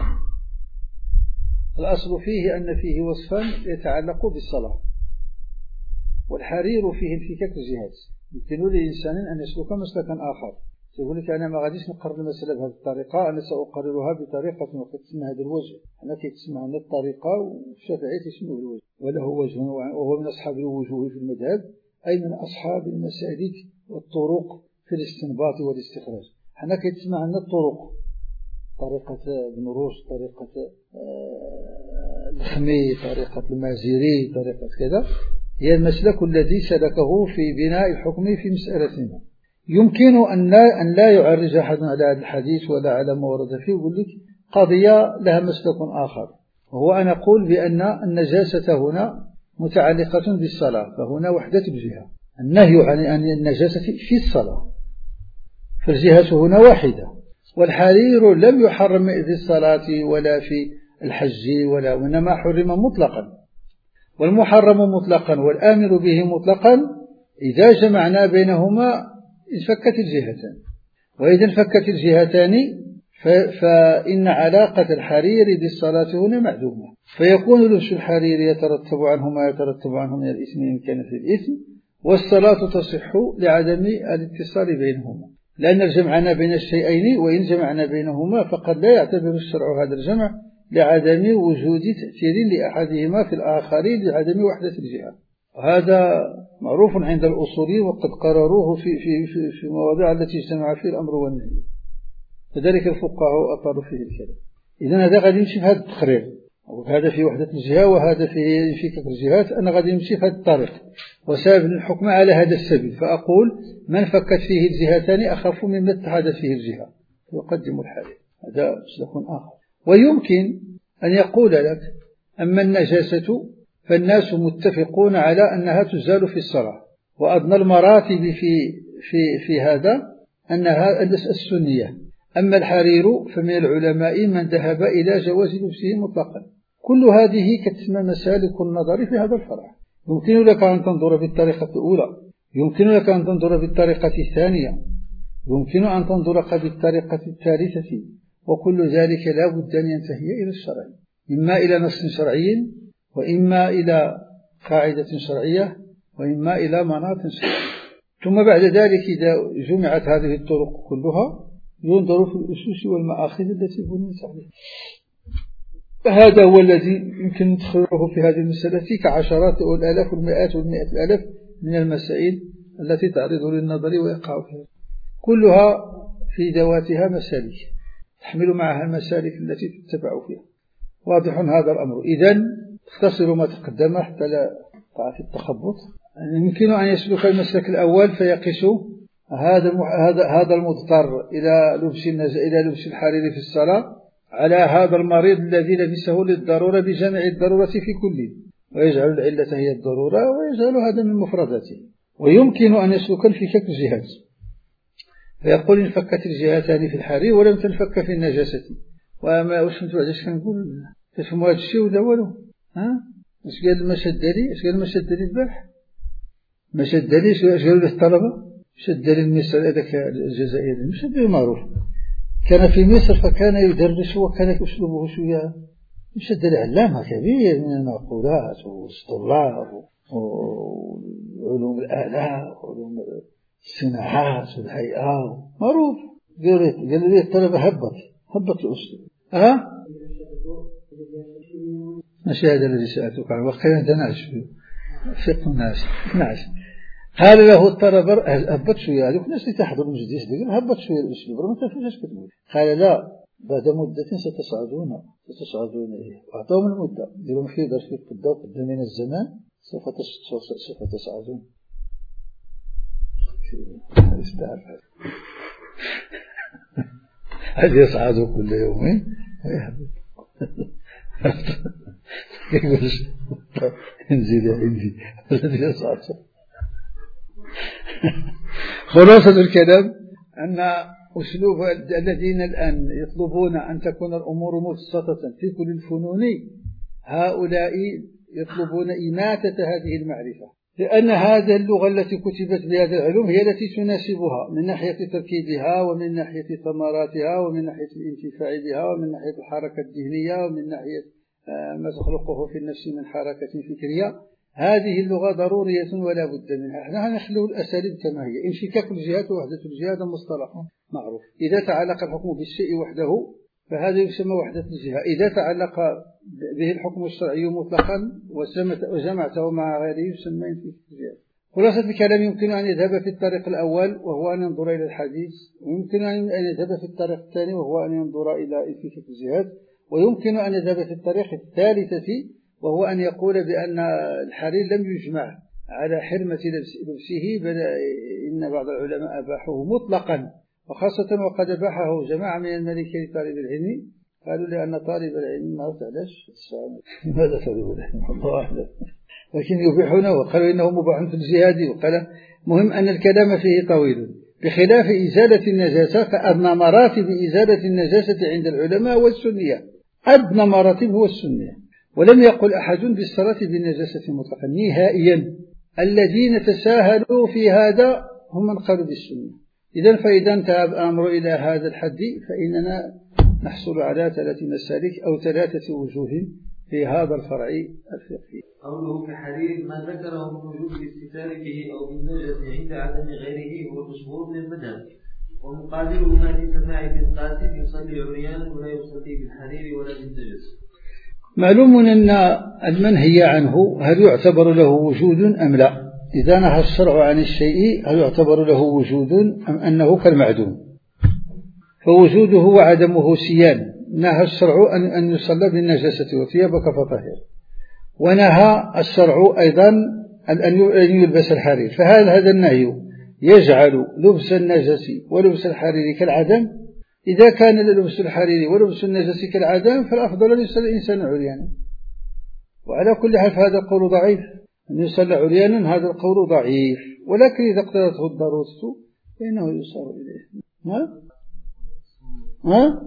الأصل فيه أن فيه وصفا يتعلق بالصلاة، والحرير فيه انفكاك الجهات. يمكن لإنسان أن يسلك مسلكا آخر، يقول لك أنا ما غاديش نقرر المسألة بهذه الطريقة، أنا سأقررها بطريقة وقد تسمى هذا الوجه. أنا كيتسمى عن الطريقة والشافعي تسمى الوجه، وله وجه وهو من أصحاب الوجوه في المذهب، أي من أصحاب المسالك والطرق في الاستنباط والاستخراج. أنا كيتسمى عن الطرق، طريقة ابن رشد، طريقة الخمي، طريقة المازيري، طريقة كذا، هي المسلك الذي سلكه في بناء الحكم في مسألتنا. يمكن أن لا, أن لا يعرج أحد على هذا الحديث ولا على ما ورد فيه، يقول لك قضية لها مسلك آخر، وهو أن أقول بأن النجاسة هنا متعلقة بالصلاة، فهنا وحدة الجهة، النهي عن النجاسة في الصلاة، فالجهة هنا واحدة. والحرير لم يحرم في الصلاة ولا في الحج ولا، وإنما حرم مطلقا، والمحرم مطلقا والآمر به مطلقا إذا جمعنا بينهما انفكت الجهتان، وإذا انفكت الجهتان فإن علاقة الحرير بالصلاة هنا معدومة، فيكون لبس الحرير يترتب عنه ما يترتب عنه من الإثم إن كان في الإثم، والصلاة تصح لعدم الاتصال بينهما، لأن الجمعنا بين الشيئين وإن جمعنا بينهما فقد لا يعتبر الشرع هذا الجمع لعدم وجود تأثير لأحدهما في الآخر لعدم وحدة الجهة. هذا معروف عند الأصوليين وقد قرروه في في في, في مواضع التي اجتمع فيه الأمر والنهي، فذلك الفقهاء أطالوا فيه الكلام. إذن هذا غادي يمشي في هذا التقرير، هذا في وحدة الجهة وهذا في انفكاك الجهات، أنا غادي يمشي في هذا الطريق وسابب الحكم على هذا السبيل، فأقول من فكت فيه الجهتان أخف مما اتحدت فيه الجهة يقدم الحالي. هذا مسلك آخر. ويمكن أن يقول لك أما النجاسة فالناس متفقون على أنها تزال في الصلاة، وأدنى المراتب في في في هذا أنها السنية. أما الحرير فمن العلماء من ذهب إلى جواز لبسه مطلقا. كل هذه كتسمى مسالك النظر في هذا الفرع. يمكن لك أن تنظر بالطريقة الأولى، يمكن لك أن تنظر بالطريقة الثانية، يمكن أن تنظر بالطريقة الثالثة، وكل ذلك لا بد أن ينتهي إلى الشرع، إما إلى نص شرعي، وإما إلى قاعدة شرعية، وإما إلى مناط شرعي. ثم بعد ذلك إذا جمعت هذه الطرق كلها ينظر في الأسس والمآخذ التي بنيت عليها. فهذا هو الذي يمكن ندخله في هذه المسألة كعشرات والآلاف والمئات والمئات الآلاف من المسائل التي تعرض للنظر ويقع فيها، كلها في ذواتها مسالك تحمل معها المسالك التي تتبع فيها. واضح هذا الأمر. إذن اختصروا ما تقدم حتى لا تقع في التخبط. يمكن أن يسلك المسلك الأول فيقيس هذا هذا هذا المضطر إلى لبس إلى لبس الحرير في الصلاة على هذا المريض الذي لبسه للضرورة بجمع الضرورة في كله، ويجعل العلة هي الضرورة ويجعل هذا من مفرداته. ويمكن أن يسلك انفكاك الجهات، فيقول انفكت الجهتان في الحرير ولم تنفك في النجاسة. وما واش فهمتوا علاش كنقول تفهموا هذا الشيء ولا والو؟ ها اش قال ما شد لي اش قال ما شد لي البارح ما شد لي اش قالوا له الطلبة شد لي المصر هذاك الجزائري مش معروف كان في مصر فكان يدرس وكان أسلوبه شوية شد لي علامة كبير من المعقولات والطلاب وعلوم الآلة وعلوم الصناعات والهيئة معروف. قال لي الطلبة هبط هبط الأسلوب. ها ماشي هذا الذي سألتك عنه وقيلا دناش فقه الناس ناس. قال له الطلبة هبط شوية هذوك الناس اللي تحضروا مجلس قال هبط شوية الأسلوب ما تعرفوش اش كتقول. قال لا بعد مدة ستصعدون ستصعدون وأعطاهم المدة ديروا في درس في قدام قدامنا الزمان سوف سوف تصعدون. يستعرف هل يصعدوا كل يومين يقول انزل عندي الذي يصعد. خلاصة الكلام أن أسلوب الذين الآن يطلبون أن تكون الأمور مبسطة في كل الفنون هؤلاء يطلبون إماتة هذه المعرفة، لأن هذه اللغة التي كتبت بهذه العلوم هي التي تناسبها من ناحية تركيبها ومن ناحية ثمراتها ومن ناحية الانتفاع بها ومن ناحية الحركة الذهنية ومن ناحية ما تخلقه في النفس من حركة فكرية. هذه اللغة ضرورية ولا بد منها. احنا نخلو الأساليب كما هي. انفكاك الجهات ووحدة الجهات مصطلح معروف. إذا تعلق الحكم بالشيء وحده فهذا يسمى وحدة الجهة. إذا تعلق به الحكم الشرعي مطلقا وجمعته مع غيره يسمى انفكاك الجهات. خلاصة الكلام يمكن أن يذهب في الطريق الأول وهو أن ينظر إلى الحديث، ويمكن أن يذهب في الطريق الثاني وهو أن ينظر إلى انفكاك الجهات، ويمكن أن يذهب في الطريق الثالثة وهو أن يقول بأن الحرير لم يجمع على حرمة لبسه بل إن بعض العلماء أباحوه مطلقا، وخاصة وقد أباحه جماعة من المالكية لطالب العلم. قالوا لأن طالب العلم ما علاش ماذا طالب العلم الله أعلم، لكن يبيحونه وقالوا إنه مباح في الجهاد. وقال مهم أن الكلام فيه طويل. بخلاف إزالة النجاسة فأدنى مراتب إزالة النجاسة عند العلماء والسنية، أدنى مراتب هو السنية، ولم يقل أحد بالصلاة بالنجاسة مطلقا نهائيا. الذين تساهلوا في هذا هم من قالوا بالسنة. إذن فإذا انتهى الأمر إلى هذا الحد فإننا نحصل على ثلاث مسالك أو ثلاثة وجوه في هذا الفرع الفقهي. قوله كحرير ما ذكره من وجوب الاستتار به أو بالنجس عند عدم غيره هو مشهور من المذهب، ومقابله ما في سماع ابن قاسم يصلي عريانا ولا يصلي بالحرير ولا بالنجس. معلوم أن المنهي عنه هل يعتبر له وجود أم لا؟ إذا نهى الشرع عن الشيء هل يعتبر له وجود أم أنه كالمعدوم؟ فوجوده وعدمه سيان. نهى الشرع أن يصلى بالنجاسة وثيابك فطهر، ونهى الشرع أيضا أن يلبس الحرير، فهل هذا النهي يجعل لبس النجس ولبس الحرير كالعدم؟ إذا كان لبس الحرير ولبس النجس كالعدم فالأفضل أن يصلي الإنسان عريانا، وعلى كل حال هذا القول ضعيف. أن يصلى عريانا هذا القول ضعيف، ولكن إذا اقتضته الضرورة فإنه يصار إليه. ها؟ ها؟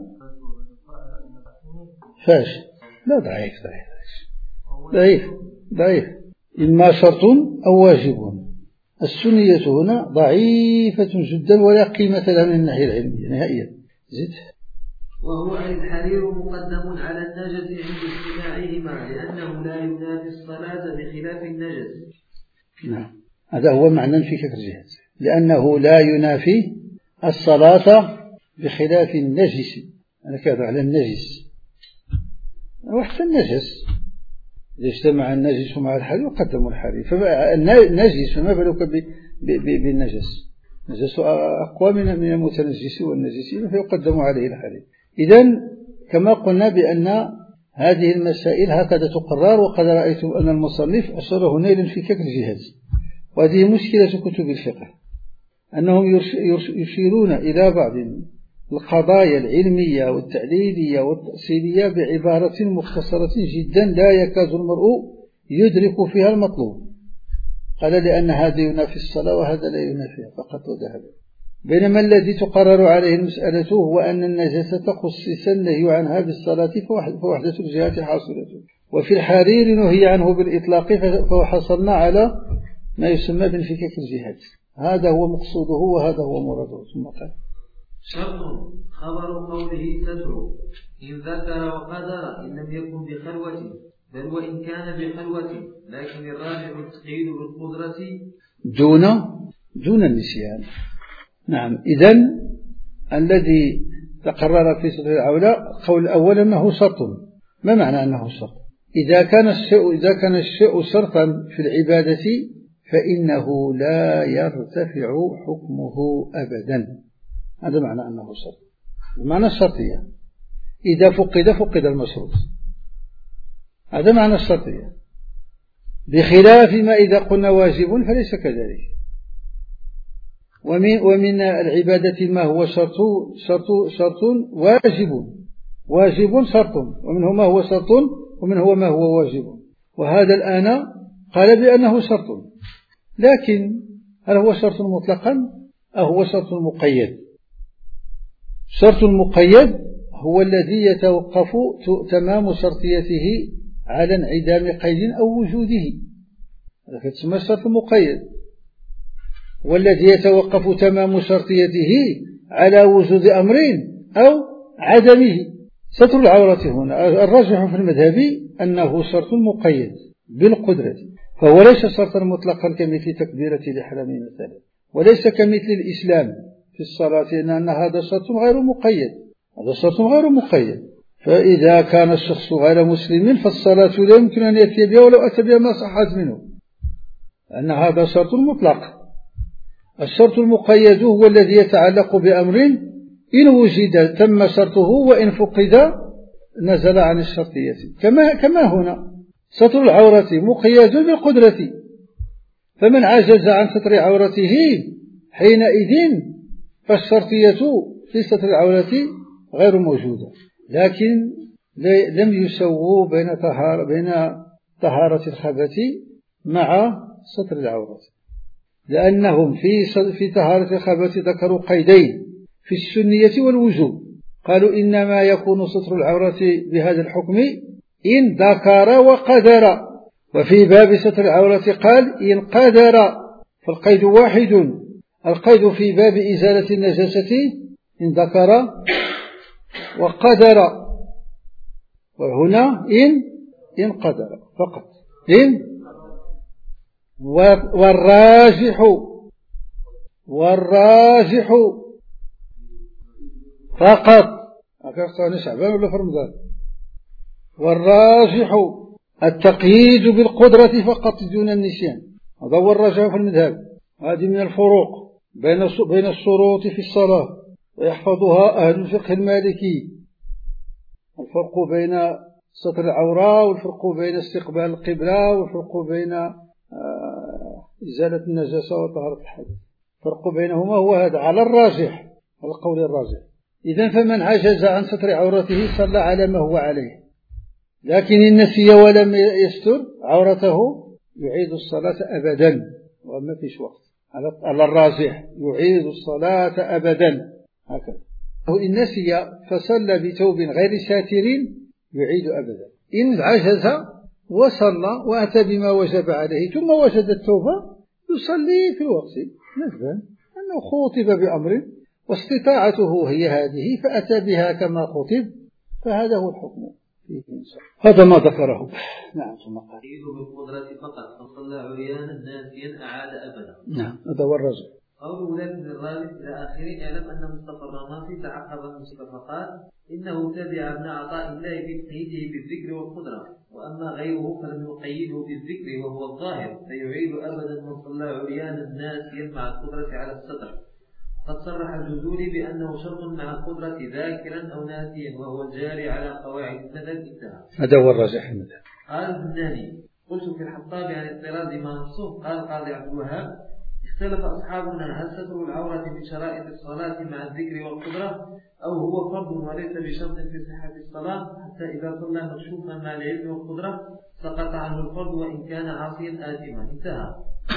فاش؟ لا ضعيف ضعيف ضعيف ضعيف إما شرط أو واجب. السنية هنا ضعيفة جدا ولا قيمة لها من الناحية العلمية نهائيا. زيد. وهو أن الحرير مقدم على النجس عند اجتماعهما لأنه لا ينافي الصلاة بخلاف النجس. نعم هذا هو معنى انفكاك الجهات، لأنه لا ينافي الصلاة بخلاف النجس. أنا كذا على النجس وحتى النجس إذا اجتمع النجس مع الحرير يقدم الحرير، فالنجس فما بالك بالنجس؟ النجس أقوى من المتنجس والنجسين فيقدم عليه الحرير. إذن كما قلنا بأن هذه المسائل هكذا تقرر، وقد رأيت أن المصنف أشار هنا إلى انفكاك الجهات، وهذه مشكلة كتب الفقه، أنهم يشيرون إلى بعض القضايا العلمية والتعليلية والتأصيلية بعبارة مختصرة جدا لا يكاد المرء يدرك فيها المطلوب. قال لأن هذا ينافي الصلاة وهذا لا ينافيها فقط وذهب. بينما الذي تقرر عليه المسألة هو أن النجاسة خصص النهي عنها بالصلاة فوحدة الجهات حاصلة، وفي الحرير نهي عنه بالإطلاق فحصلنا على ما يسمى بانفكاك الجهات. هذا هو مقصوده وهذا هو مراده. ثم قال شرط خبر قوله تدعو إن ذكر وقدر إن لم يكن بخلوة، بل وإن كان بخلوة، لكن الراجع التقييد بالقدرة دون دون النسيان. نعم. إذن الذي تقرر في صدر العولة القول الأول أنه شرط. ما معنى أنه شرط؟ إذا كان الشيء إذا كان الشيء شرطا في العبادة فإنه لا يرتفع حكمه أبدا. هذا معنى أنه شرط. المعنى الشرطية إذا فقد فقد المشروط. هذا معنى الشرطية، بخلاف ما إذا قلنا واجب فليس كذلك. ومن, ومن العبادة ما هو شرط شرط شرط واجب واجب شرط، ومنه ما هو شرط ومنه ما هو واجب. وهذا الآن قال بأنه شرط، لكن هل هو شرط مطلقا أو هو شرط مقيد؟ الشرط المقيد هو الذي يتوقف تمام شرطيته على انعدام قيد أو وجوده، هذا تسمى الشرط المقيد. والذي يتوقف تمام شرطيته على وجود أمرين أو عدمه. ستر العورة هنا الراجح في المذهب أنه شرط مقيد بالقدرة، فهو ليس شرطا مطلقا كمثل تكبيرة الإحرام مثلا، وليس كمثل الإسلام في الصلاة لأن هذا شرط غير مقيد. هذا شرط غير مقيد. فإذا كان الشخص غير مسلم فالصلاة لا يمكن أن يأتي بها ولو أتى بها ما صحت منه، لأن هذا شرط مطلق. الشرط المقيد هو الذي يتعلق بأمر إن وجد تم شرطه وإن فقد نزل عن الشرطية، كما كما هنا ستر العورة مقيد بالقدرة، فمن عجز عن ستر عورته حينئذ فالشرطية في ستر العورة غير موجودة. لكن لم يسووا بين طهارة بين طهارة الخبث مع ستر العورة، لأنهم في في طهارة الخبث ذكروا قيدين في السنية والوجوب. قالوا إنما يكون ستر العورة بهذا الحكم إن ذكر وقدر، وفي باب ستر العورة قال إن قدر، فالقيد واحد. القيد في باب إزالة النجاسة إن ذكر وقدر، وهنا إن إن قدر فقط. إن والراجح والراجح فقط أكثر شعبان ولا فرمضان. والراجح التقييد بالقدرة فقط دون النسيان، هذا هو الراجح في المذهب. هذه من الفروق بين بين الشروط في الصلاة ويحفظها أهل الفقه المالكي، الفرق بين ستر العورة والفرق بين استقبال القبلة والفرق بين إزالة النجاسة وطهارة الحدث. الفرق بينهما هو هذا على الراجح، على القول الراجح. إذن فمن عجز عن ستر عورته صلى على ما هو عليه، لكن إن نسي ولم يستر عورته يعيد الصلاة أبدا وما فيش وقت. على الراجح يعيد الصلاة أبدا هكذا. إن نسي فصلى بثوب غير ساتر يعيد أبدا. إن عجز وصلى وأتى بما وجب عليه ثم وجد التوبة يصلي في الوقت، نفهم أنه خطب بأمر واستطاعته هي هذه فأتى بها كما خطب، فهذا هو الحكم فيه. هذا ما ذكره. نعم. ثم قال بالقدرة فقط فصلى عريانا ناسيا أعاد أبدا. نعم هذا هو الرجل. قوله لكن الراجح إلى آخره اعلم أن مصطفى الرماطي تعقب المصطفى فقال إنه تبع ابن عطاء الله في تقييده بالذكر والقدرة، وأما غيره فلم يقيده بالذكر وهو الظاهر فيعيد أبدا من صلى عريانا ناسيا مع القدرة على الستر. قد صرح الجذوري بأنه شرط مع القدرة ذاكرا أو ناسيا وهو الجاري على قواعد المذهب انتهى. هذا هو الراجح المذهب. قال البناني قلت في الحطاب عن اضطراد ما نصه. قال قاضي عبد الوهاب: اختلف أصحابنا هل ستر العورة من شرائط الصلاة مع الذكر والقدرة أو هو فرض وليس بشرط في صحة الصلاة، حتى إذا صلى مكشوفا مع العلم والقدرة سقط عنه الفرض وإن كان عاصيا آثما. انتهى.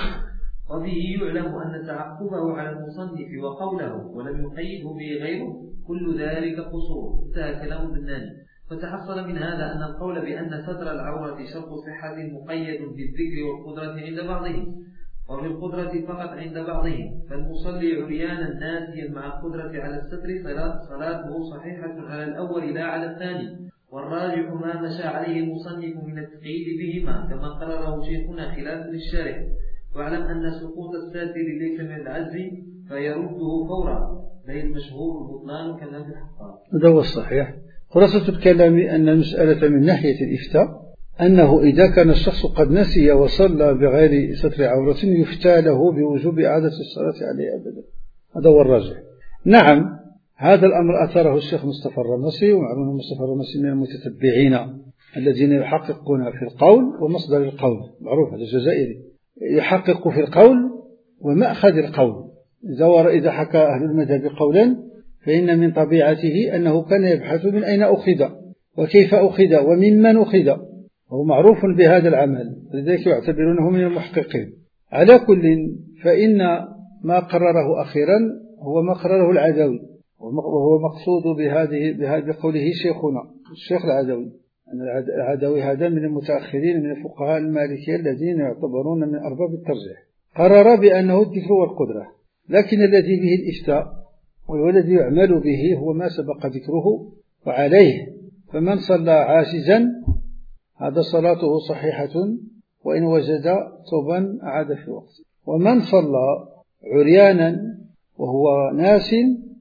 وبه يعلم أن تعقبه على المصنف وقوله ولم يقيده به غيره كل ذلك قصور. انتهى كلام البناني. فتحصل من هذا أن القول بأن ستر العورة شرط صحة مقيد بالذكر والقدرة عند بعضهم، وبالقدرة فقط عند بعضهم، فالمصلي عريانا ناسيا مع القدرة على الستر صلاته صحيحة على الأول لا على الثاني، والراجح ما مشى عليه المصنف من التقييد بهما كما قرره شيخنا خلاف للشارع. واعلم أن سقوط الساتر ليس من العجز فيرده فورا، بل المشهور البطلان كما في الحقائق. هذا هو الصحيح. خلاصة الكلام أن المسألة من ناحية الإفتاء أنه إذا كان الشخص قد نسي وصلى بغير ستر عورة يفتى له بوجوب إعادة الصلاة عليه أبدا. هذا هو الراجح. نعم، هذا الأمر أثره الشيخ مصطفى الرمسي، ومعلوم مصطفى الرمسي من المتتبعين الذين يحققون في القول ومصدر القول، معروف هذا الجزائري، يحقق في القول ومأخذ القول. إذا حكى أهل المذهب قولا فإن من طبيعته أنه كان يبحث من أين أخذ وكيف أخذ وممن أخذ، وهو معروف بهذا العمل، لذلك يعتبرونه من المحققين. على كل فإن ما قرره أخيرا هو ما قرره العدوي، وهو مقصود بهذه بقوله شيخنا الشيخ العدوي، أن العدوي هذا من المتأخرين من الفقهاء المالكية الذين يعتبرون من أرباب الترجيح. قرر بأنه الذكر والقدرة، لكن الذي به الإفتاء والذي يعمل به هو ما سبق ذكره وعليه. فمن صلى عاجزا هذا صلاته صحيحة وإن وجد ثوبا أعاد في وقت، ومن صلى عريانا وهو ناس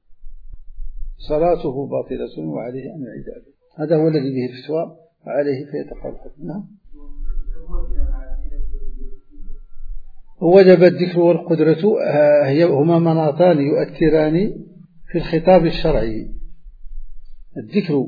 صلاته باطلة وعليه أن يعيد. هذا هو الذي به الفتوى وعليه فيتقال حكمنا. وجب الذكر والقدرة هما مناطان يؤثران في الخطاب الشرعي. الذكر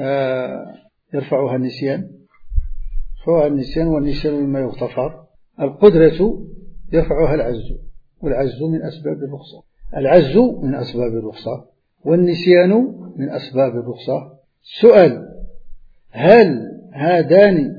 يرفعها النسيان يرفعها النسيان والنسيان مما يغتفر. القدرة يرفعها العجز، والعجز من أسباب الرخصة. العجز من أسباب الرخصة والنسيان من أسباب الرخصة. سؤال: هل هذان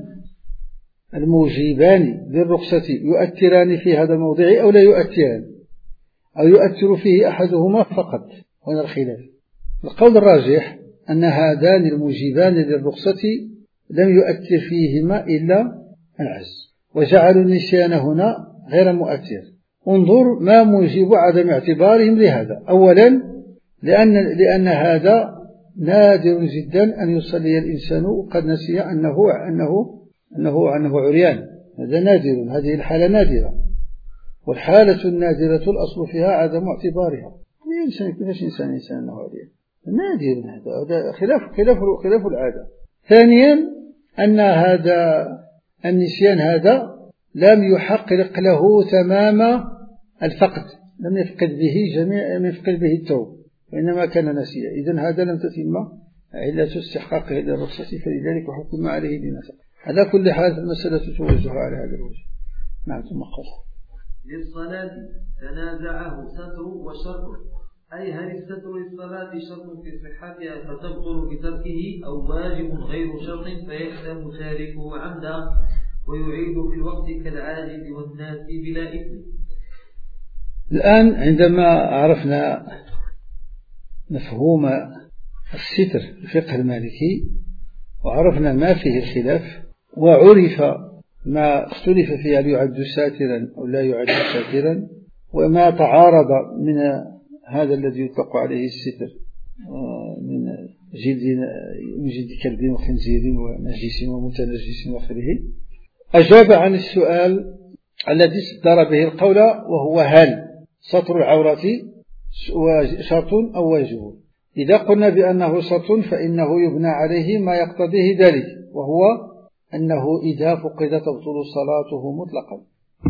الموجبان للرخصة يؤثران في هذا الموضع أو لا يؤثران، أو يؤثر فيه أحدهما فقط؟ هنا الخلاف. القول الراجح أن هذان الموجبان للرخصة لم يؤثر فيهما إلا العجز، وجعلوا النسيان هنا غير مؤثر. انظر ما موجب عدم اعتبارهم لهذا. أولا لأن, لأن هذا نادر جدا أن يصلي الإنسان وقد نسي أنه, أنه, أنه, أنه عريان. هذا نادر، هذه الحالة نادرة، والحالة النادرة الأصل فيها عدم اعتبارها. كيفاش إنسان إنسان أنه عريان؟ نادر، هذا خلاف, خلاف, خلاف العادة. ثانيا أن هذا النسيان هذا لم يحقق له تمام الفقد، لم يفقد به جميع من يفقد به التوب، وإنما كان نسيا. إذن هذا لم تتم علة استحقاقه للرخصة، فلذلك حكم عليه بنسق. على كل حال المسألة توجه على هذا الوجه. نعم. ثم قال: للصلاة تنازعه ستر وشرط، أي هل الستر للصلاة شرط في صحتها فتبطل بتركه، أو واجب غير شرط فيأثم تاركه عمدا ويعيد في الوقت كالعاجز والناس بلا إثم. الآن عندما عرفنا مفهوم الستر في الفقه المالكي وعرفنا ما فيه الخلاف وعرف ما اختلف فيه هل يعد ساترا أو لا يعد ساترا، وما تعارض من هذا الذي يطلق عليه الستر من جلد من جلد كلب وخنزير ونجس ومتنجس وآخره، أجاب عن السؤال الذي صدر به القول، وهو هل ستر العورة شرط أو واجب؟ إذا قلنا بأنه شرط فإنه يبنى عليه ما يقتضيه ذلك، وهو أنه إذا فقد تبطل صلاته مطلقا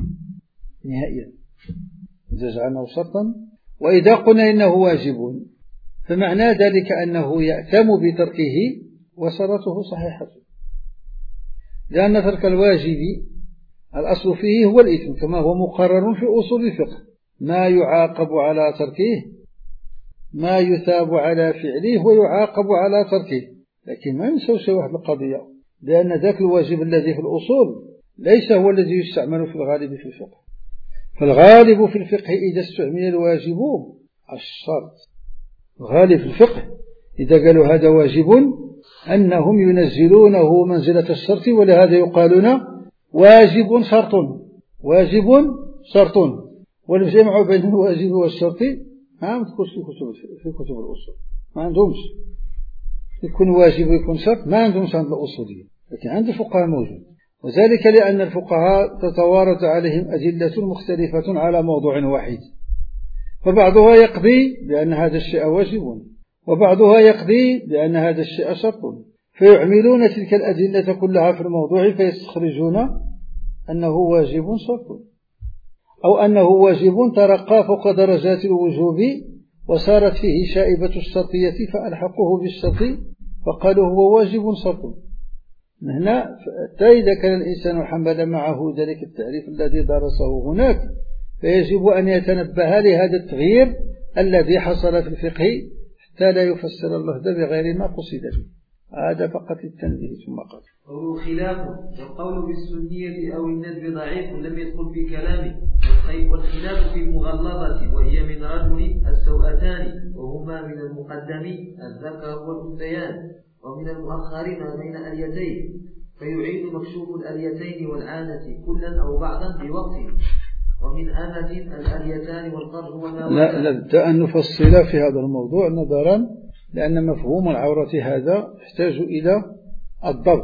نهائيا إذا جعلناه شرطا. وإذا قلنا إنه واجب فمعنى ذلك أنه يأتم بتركه وصلاته صحيحة، لأن ترك الواجب الأصل فيه هو الإثم كما هو مقرر في أصول الفقه، ما يعاقب على تركه، ما يثاب على فعله ويعاقب على تركه. لكن ما ننسوش واحد القضية، لأن ذاك الواجب الذي في الأصول ليس هو الذي يستعمل في الغالب في الفقه. فالغالب في الفقه إذا استعمل الواجب الشرط، الغالب في الفقه إذا قالوا هذا واجب أنهم ينزلونه منزلة الشرط، ولهذا يقالون واجب شرط، واجب شرط. والجمع بين الواجب والشرط ما تكونش في كتب في كتب الأصول، ما عندهمش. يكون واجب ويكون شرط ما عندهمش عند الأصوليين، لكن عند الفقهاء موجود. وذلك لأن الفقهاء تتوارد عليهم أدلة مختلفة على موضوع واحد، فبعضها يقضي بأن هذا الشيء واجب، وبعضها يقضي بأن هذا الشيء شرط، فيعملون تلك الأدلة كلها في الموضوع فيستخرجون أنه واجب شرط، أو أنه واجب ترقى فوق درجات الوجوب وصارت فيه شائبة الشرطية فألحقوه بالشرط فقالوا هو واجب شرط. هنا إذا كان الإنسان حمل معه ذلك التعريف الذي درسه هناك فيجب أن يتنبه لهذا التغيير الذي حصل في الفقه حتى لا يفسر اللفظ بغير ما قصد به. هذا فقط التنبيه. ثم قال خلاف والقول بالسنية أو الندب ضعيف لم يدخل في كلامه، والخلاف في المغلظة وهي من رجل السوءتان وهما من المقدم الذكر والأنثيان، ومن المؤخر ما بين اليتين، فيعيد مكشوف الأليتين والعانة كلا أو بعضا بوقت، ومن أمة الأليتان والقرض وما لا نبدأ أن نفصل في هذا الموضوع نظرا لأن مفهوم العورة هذا يحتاج إلى الضبط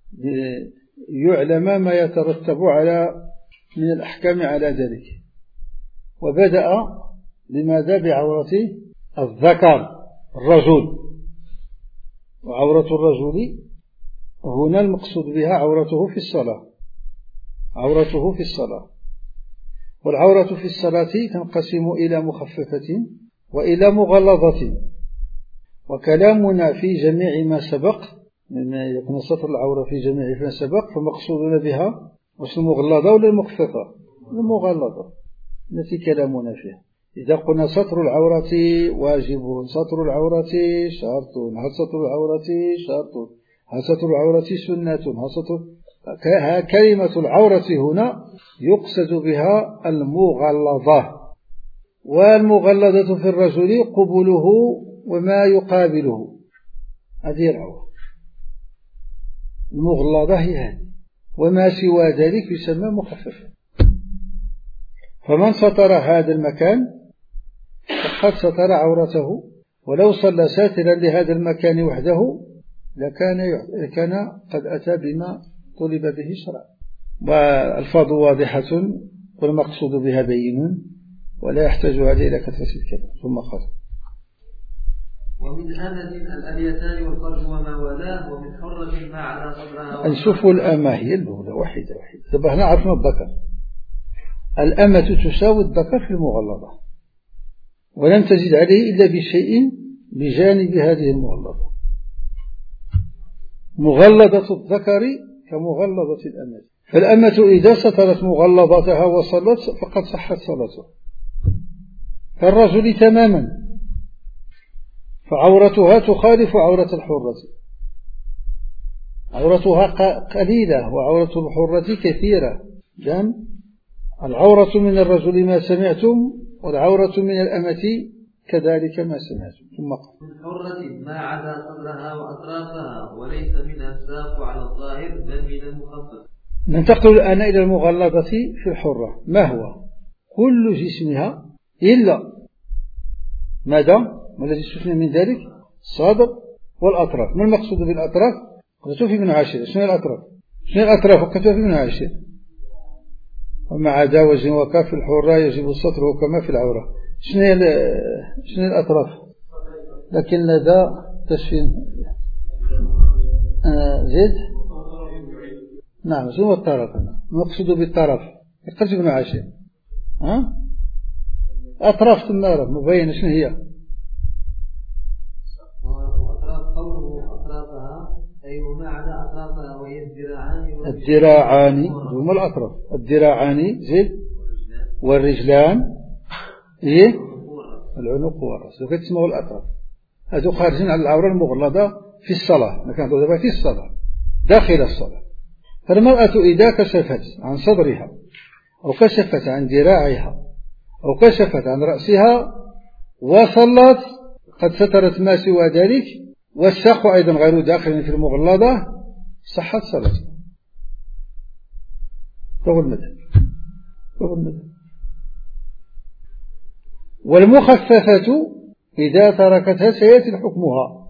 ليعلم ما يترتب على من الأحكام على ذلك. وبدأ لماذا بعورة الذكر الرجل، وعورة الرجل هنا المقصود بها عورته في الصلاة، عورته في الصلاة. والعورة في الصلاة تنقسم إلى مخففة وإلى مغلظة، وكلامنا في جميع ما سبق من يكون سطر العورة في جميع ما سبق فمقصودنا بها مش المغلظة ولا المخففة، المغلظة التي كلامنا فيها. إذا قلنا سطر العورة واجب، سطر العورة شرط، هل سطر العورة شرط، هل سطر العورة سنة، هل سطر كلمة العورة هنا يقصد بها المغلظة. والمغلظة في الرجل قبله وما يقابله، هذه العورة المغلظة هي هذه، وما سوى ذلك يسمى مخففا. فمن سطر هذا المكان فقد سطر عورته، ولو صلى ساترا لهذا المكان وحده لكان كان قد أتى بما طلب به شرعا. والألفاظ واضحة والمقصود بها بين ولا يحتاج هذه إلى كثرة الكلام. ثم قال ومن أمة الأليتان والفرج وما والاه، ومن حرة ما على صدرها. نشوف الأمة هي الأولى واحدة واحدة. طبعا هنا عرفنا الذكر، الأمة تساوي الذكر في المغلظة، ولم تزد عليه إلا بشيء بجانب هذه المغلظة. مغلظة الذكر كمغلظة الأمة، فالأمة إذا سترت مغلظتها وصلت فقد صحت صلاتها كالرجل تماما، فعورتها تخالف عورة الحرة، عورتها قليلة وعورة الحرة كثيرة. لأن العورة من الرجل ما سمعتم، والعورة من الأمة كذلك ما سمعتم. ثم قال من حرة ما عدا صدرها وأطرافها، وليس منها الساق على الظاهر بل من المخفف. ننتقل الآن إلى المغلظة في الحرة. ما هو؟ كل جسمها إلا ماذا؟ ما الذي استثنى من ذلك؟ الصدر والأطراف. ما المقصود بالأطراف؟ قلت في ابن عاشر. شنو الأطراف؟ شنو الأطراف؟ وقت في ابن عاشر. ومع جاوز وكاف الحرة يجب السطر كما في العورة. شنو شنو الأطراف؟ لكن لدى تشفين آه زيد. نعم. شنو الطرف؟ المقصود بالطرف قلت ابن عاشر. ها؟ أطراف تمارة مبينة شنو هي؟ وأطراف قوله أطرافها أي ومعنى أطرافها وهي الذراعان الذراعان هما الأطراف الذراعان زيد والرجلان إيه العنق والرأس وكذا تسموا الأطراف هذو خارجين على العورة المغلظة في الصلاة ما كانت دابا في الصلاة داخل الصلاة. فالمرأة إذا كشفت عن صدرها أو كشفت عن ذراعها أو كشفت عن رأسها وصلت قد سترت ما سوى ذلك والساق أيضا غير داخل في المغلظة صحت صلاتها. فهو المذهب فهو المذهب. والمخففة إذا تركتها سيأتي حكمها.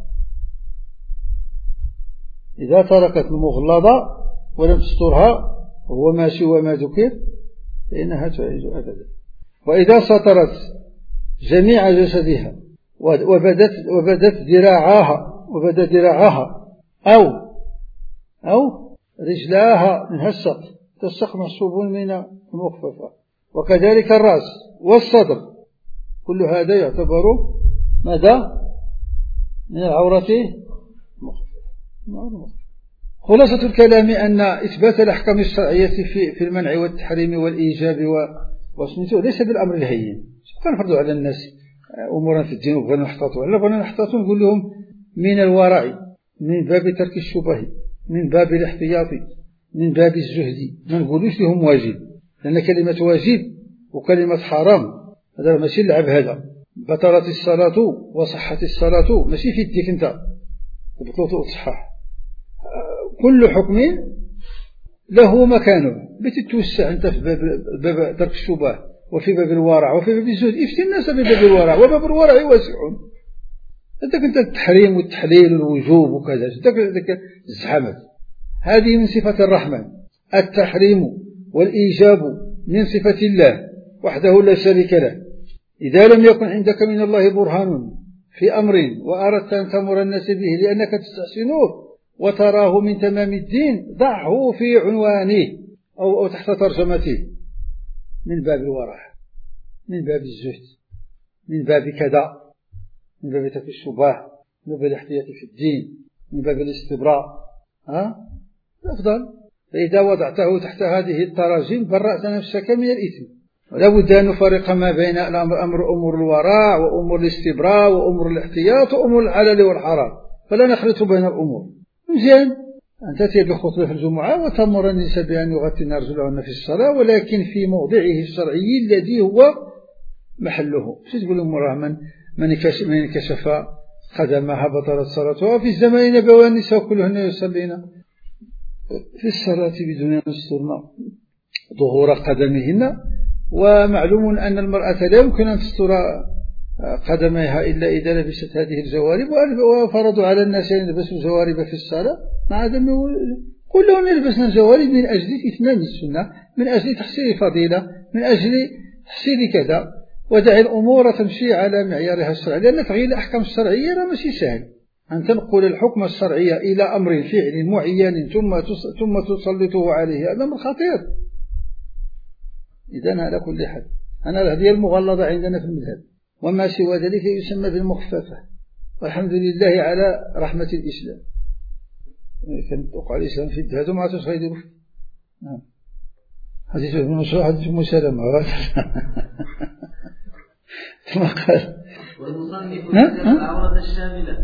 إذا تركت المغلظة ولم تسترها وهو ما سوى ما ذكر فإنها تعيد أبدا. وإذا سطرت جميع جسدها وبدت وبدت ذراعها وبدت ذراعها أو أو رجلاها من السقف السقف محسوب من المخففة وكذلك الرأس والصدر كل هذا يعتبر ماذا من العورة المخففة. خلاصة الكلام أن إثبات الأحكام الشرعية في في المنع والتحريم والإيجاب وسنته ليس بالأمر الهين. كنفرضوا على الناس أمورا في الدين وبغينا نحتاطوا ولا بغينا نحتاطوا نقول لهم من الورع من باب ترك الشبه من باب الاحتياط من باب الزهد ما نقولوش لهم واجب لأن كلمة واجب وكلمة حرام هذا ماشي اللعب هذا. بطلت الصلاة وصحت الصلاة ماشي في يديك أنت وبطلت وتصحح. كل حكم له مكانه بتتوسع أنت في باب, باب ترك الشبه وفي باب الورع وفي باب الزهد. افتي الناس بباب الورع وباب الورع واسع. هذاك أنت التحريم والتحليل والوجوب وكذا هذاك الزحمة هذه من صفة الرحمن. التحريم والإيجاب من صفة الله وحده لا شريك له. إذا لم يكن عندك من الله برهان في أمر وأردت أن تأمر الناس به لأنك تستحسنوه وتراه من تمام الدين ضعه في عنوانه أو, أو تحت ترجمته من باب الورع من باب الزهد من باب كذا من باب ترك الشبهة من باب الاحتياط في الدين من باب الاستبراء ها أفضل. فإذا وضعته تحت هذه التراجم برأت نفسك من الإثم. ولا بد أن نفرق ما بين الأمر أمور الورع وأمور الاستبراء وأمور الاحتياط وأمور الحلال والحرام فلا نخلط بين الأمور. مزيان أنت تأتي الخطبة في الجمعة وتأمر النساء بأن يغطين رجلهن في الصلاة ولكن في موضعه الشرعي الذي هو محله. شو تقول أمورها من من كشف قدمها بطلت صلاتها. في الزمان النبوي النساء كلهن يصلين في الصلاة بدون أن يسترن ظهور قدمهن. ومعلوم أن المرأة لا يمكن أن تستر قدميها إلا إذا لبست هذه الجوارب وفرضوا على الناس أن يلبسوا الجوارب في الصلاة مع عدم كلهم يلبسن الجوارب من أجل إتمام السنة من أجل تحصيل فضيلة من أجل تحصيل كذا. ودع الأمور تمشي على معيارها الشرعي لأن تغيير الأحكام الشرعية لا ماشي سهل. أن تنقل الحكم الشرعي إلى أمر فعل معين ثم ثم تسلطه عليه هذا أمر خطير. إذن على كل حال أنا هذه المغلظة عندنا في المذهب وما سوى ذلك يسمى بالمخففة. والحمد لله على رحمة الإسلام. كان توقع الإسلام في الدهات وما عطوش غيره. نعم حديث ابن مسعود حديث مسلمة ثم قال والمصنف ذكر العورة الشاملة.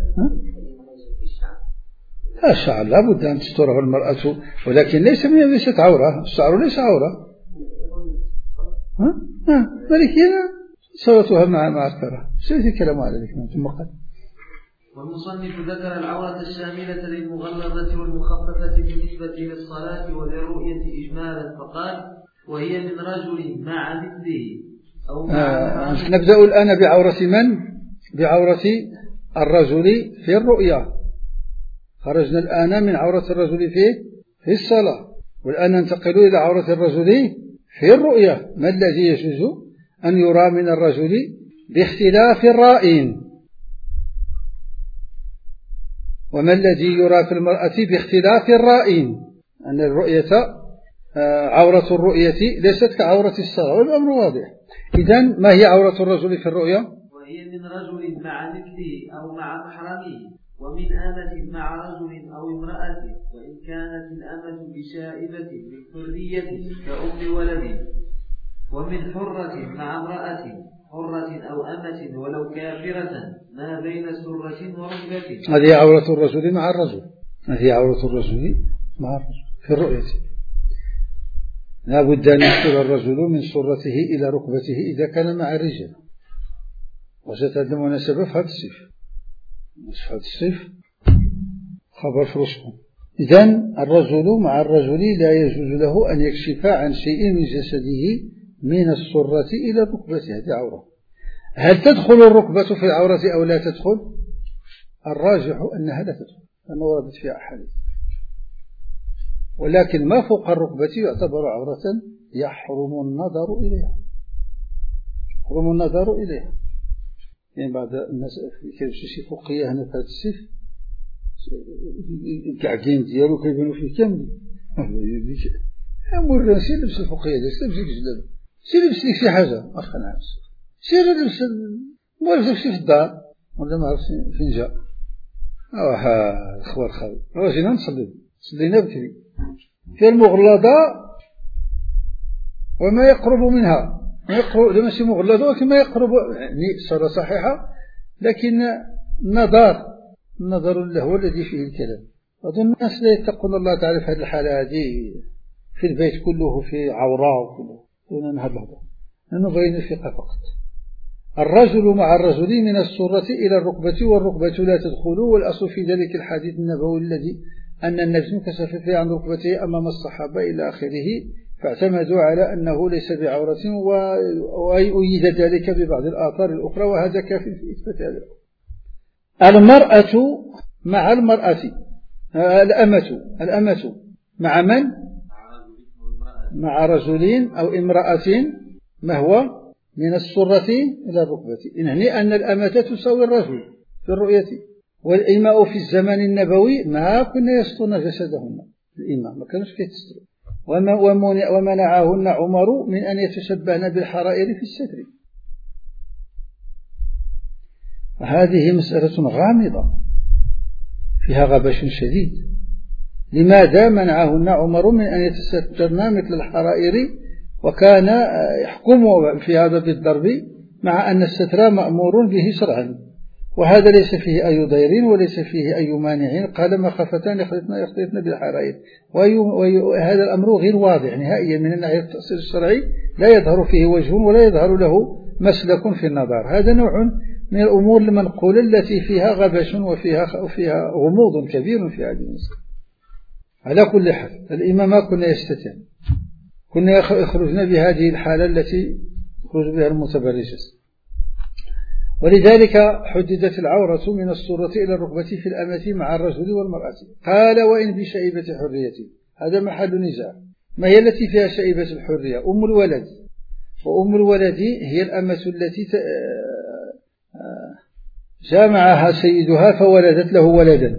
الشعر لا بد أن تستره المرأة ولكن ليس من ليست عورة. الشعر ليس عورة. ها ها ذلك هنا صوتها مع مع الكراهة. سيأتي الكلام على ذلك ثم قال والمصنف ذكر العورة الشاملة للمغلظة والمخففة بالنسبة للصلاة وللرؤية إجمالا فقال وهي من رجل مع مثله أو مع آه نبدأ الآن بعورة من؟ بعورة الرجل في الرؤية. خرجنا الآن من عورة الرجل في في الصلاة والآن ننتقل إلى عورة الرجل في الرؤية. ما الذي يجوز أن يرى من الرجل باختلاف الرائين وما الذي يرى في المرأة باختلاف الرائين. أن الرؤية عورة الرؤية ليست كعورة الصلاة والأمر واضح. إذن ما هي عورة الرجل في الرؤية؟ وهي من رجل مع مثله أو مع محرمه ومن أمة مع رجل أو امرأة وإن كانت الأمة بشائبة من حرية كأم ولد، ومن حرة مع امرأة حرة أو أمة ولو كافرة ما بين سرة وركبة. هذه عورة الرجل مع الرجل، هذه عورة الرجل مع الرجل في الرؤية. لا بد أن يدخل الرجل من سرته إلى ركبته إذا كان مع الرجال. وجدت هذه المناسبة في هذا الصيف، في هذا الصيف خبر فرصكم. إذن الرجل مع الرجل لا يجوز له أن يكشف عن شيء من جسده من السرة إلى الركبة، هذه عورة. هل تدخل الركبة في العورة أو لا تدخل؟ الراجح أنها لا تدخل، لأنه وردت فيها أحاديث. ولكن ما فوق الركبة يعتبر عورة يحرم النظر إليها، يحرم النظر إليها. يعني بعض الناس كيف شي فوقية هنا في هذا الصيف الكعكين ديالو كيبانو فيه كاملين. أمور سير لبس الفوقية ديالك، لبس لك جلابة، سير لبس لك شي حاجة أخا نعس، سير لبس موالف لك شي في الدار ولا ما عرفت فين جا. أوها الخبر خاوي راجينا نصلي، صلينا بكري في المغلظة وما يقرب منها، ما يقرب ماشي مغلظة ولكن ما يقرب، يعني الصلاة صحيحة لكن النظر النظر اللي هو الذي فيه الكلام. أظن الناس لا يتقون الله تعالى في هذه الحالة هذه، في البيت كله في عورة وكله دون هذا اللحظة، لأنه بين الفقه فقط. الرجل مع الرجل من السرة إلى الركبة والركبة لا تدخل، والأصل في ذلك الحديث النبوي الذي أن النبي كشف فيه عن ركبته أمام الصحابة إلى آخره، فاعتمدوا على أنه ليس بعورة، وأيد ذلك ببعض الآثار الأخرى، وهذا كافٍ في إثبات هذا. المرأة مع المرأة، الأمة الأمة مع من؟ مع رجل أو امرأة، ما هو؟ من السرة إلى الركبة. يعني أن الأمة تساوي الرجل في الرؤية. والإماء في الزمان النبوي ما كنا يسطرن جسدهن، الإماء ما كانوش كيتستروا، ومنعهن عمر من أن يتشبهن بالحرائر في الستر. هذه مسألة غامضة فيها غبش شديد. لماذا منعهن عمر من أن يتسترن مثل الحرائر، وكان يحكم في هذا بالضرب، مع أن الستر مأمور به شرعا، وهذا ليس فيه أي ضير وليس فيه أي مانع. قال ما خفتان يختلطن بالحرائر، وهذا الأمر غير واضح نهائيا من الناحية التأصيل الشرعي، لا يظهر فيه وجه ولا يظهر له مسلك في النظر. هذا نوع من الأمور المنقولة التي فيها غبش وفيها, وفيها غموض كبير في هذه المسألة. على كل حال الإمام ما كنا يستتم، كنا يخرجنا بهذه الحالة التي يخرج بها المتبرجة. ولذلك حددت العورة من السرة إلى الركبة في الأمة مع الرجل والمرأة. قال وإن بشائبة حرية، هذا محل نزاع. ما هي التي فيها شائبة الحرية؟ أم الولد، وأم الولد هي الأمة التي جامعها سيدها فولدت له ولدا،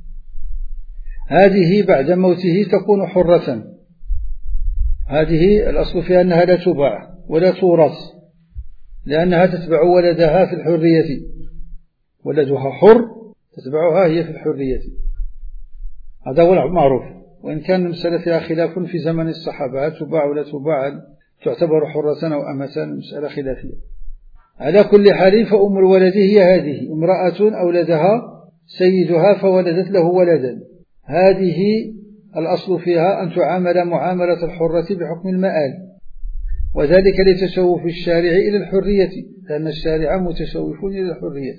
هذه بعد موته تكون حرة. هذه الأصل فيها أنها لا تباع ولا تورث، لأنها تتبع ولدها في الحرية، ولدها حر تتبعها هي في الحرية. هذا هو المعروف، وإن كان المسألة فيها خلاف في زمن الصحابة، تباع ولا تباع، تعتبر حرة أو أمة، مسألة خلافية. على كل حال فأم الولد هي هذه، امرأة أولدها سيدها فولدت له ولدا، هذه الأصل فيها أن تعامل معاملة الحرة بحكم المآل، وذلك لتشوف الشارع إلى الحرية، لأن الشارع متشوف إلى الحرية.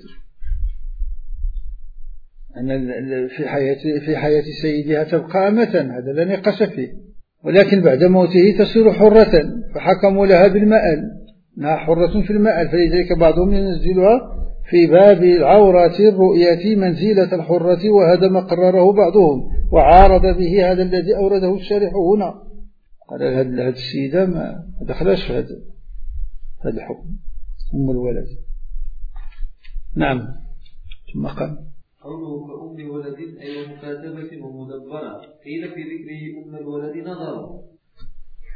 أن في حياة في حياة سيدها تبقى أمة، هذا لا نقاش فيه، ولكن بعد موته تصير حرة، فحكموا لها بالمآل، أنها حرة في المآل. فلذلك بعضهم ينزلها في باب العورة الرؤية منزلة الحرة، وهذا ما قرره بعضهم وعارض به هذا الذي أورده الشارح هنا. قال هذه السيدة ما دخلش في هذا هذا الحكم، أم الولد. نعم. ثم قال قوله كأم ولد أي مكاتبة ومدبرة، قيل في ذكره أم الولد نظر.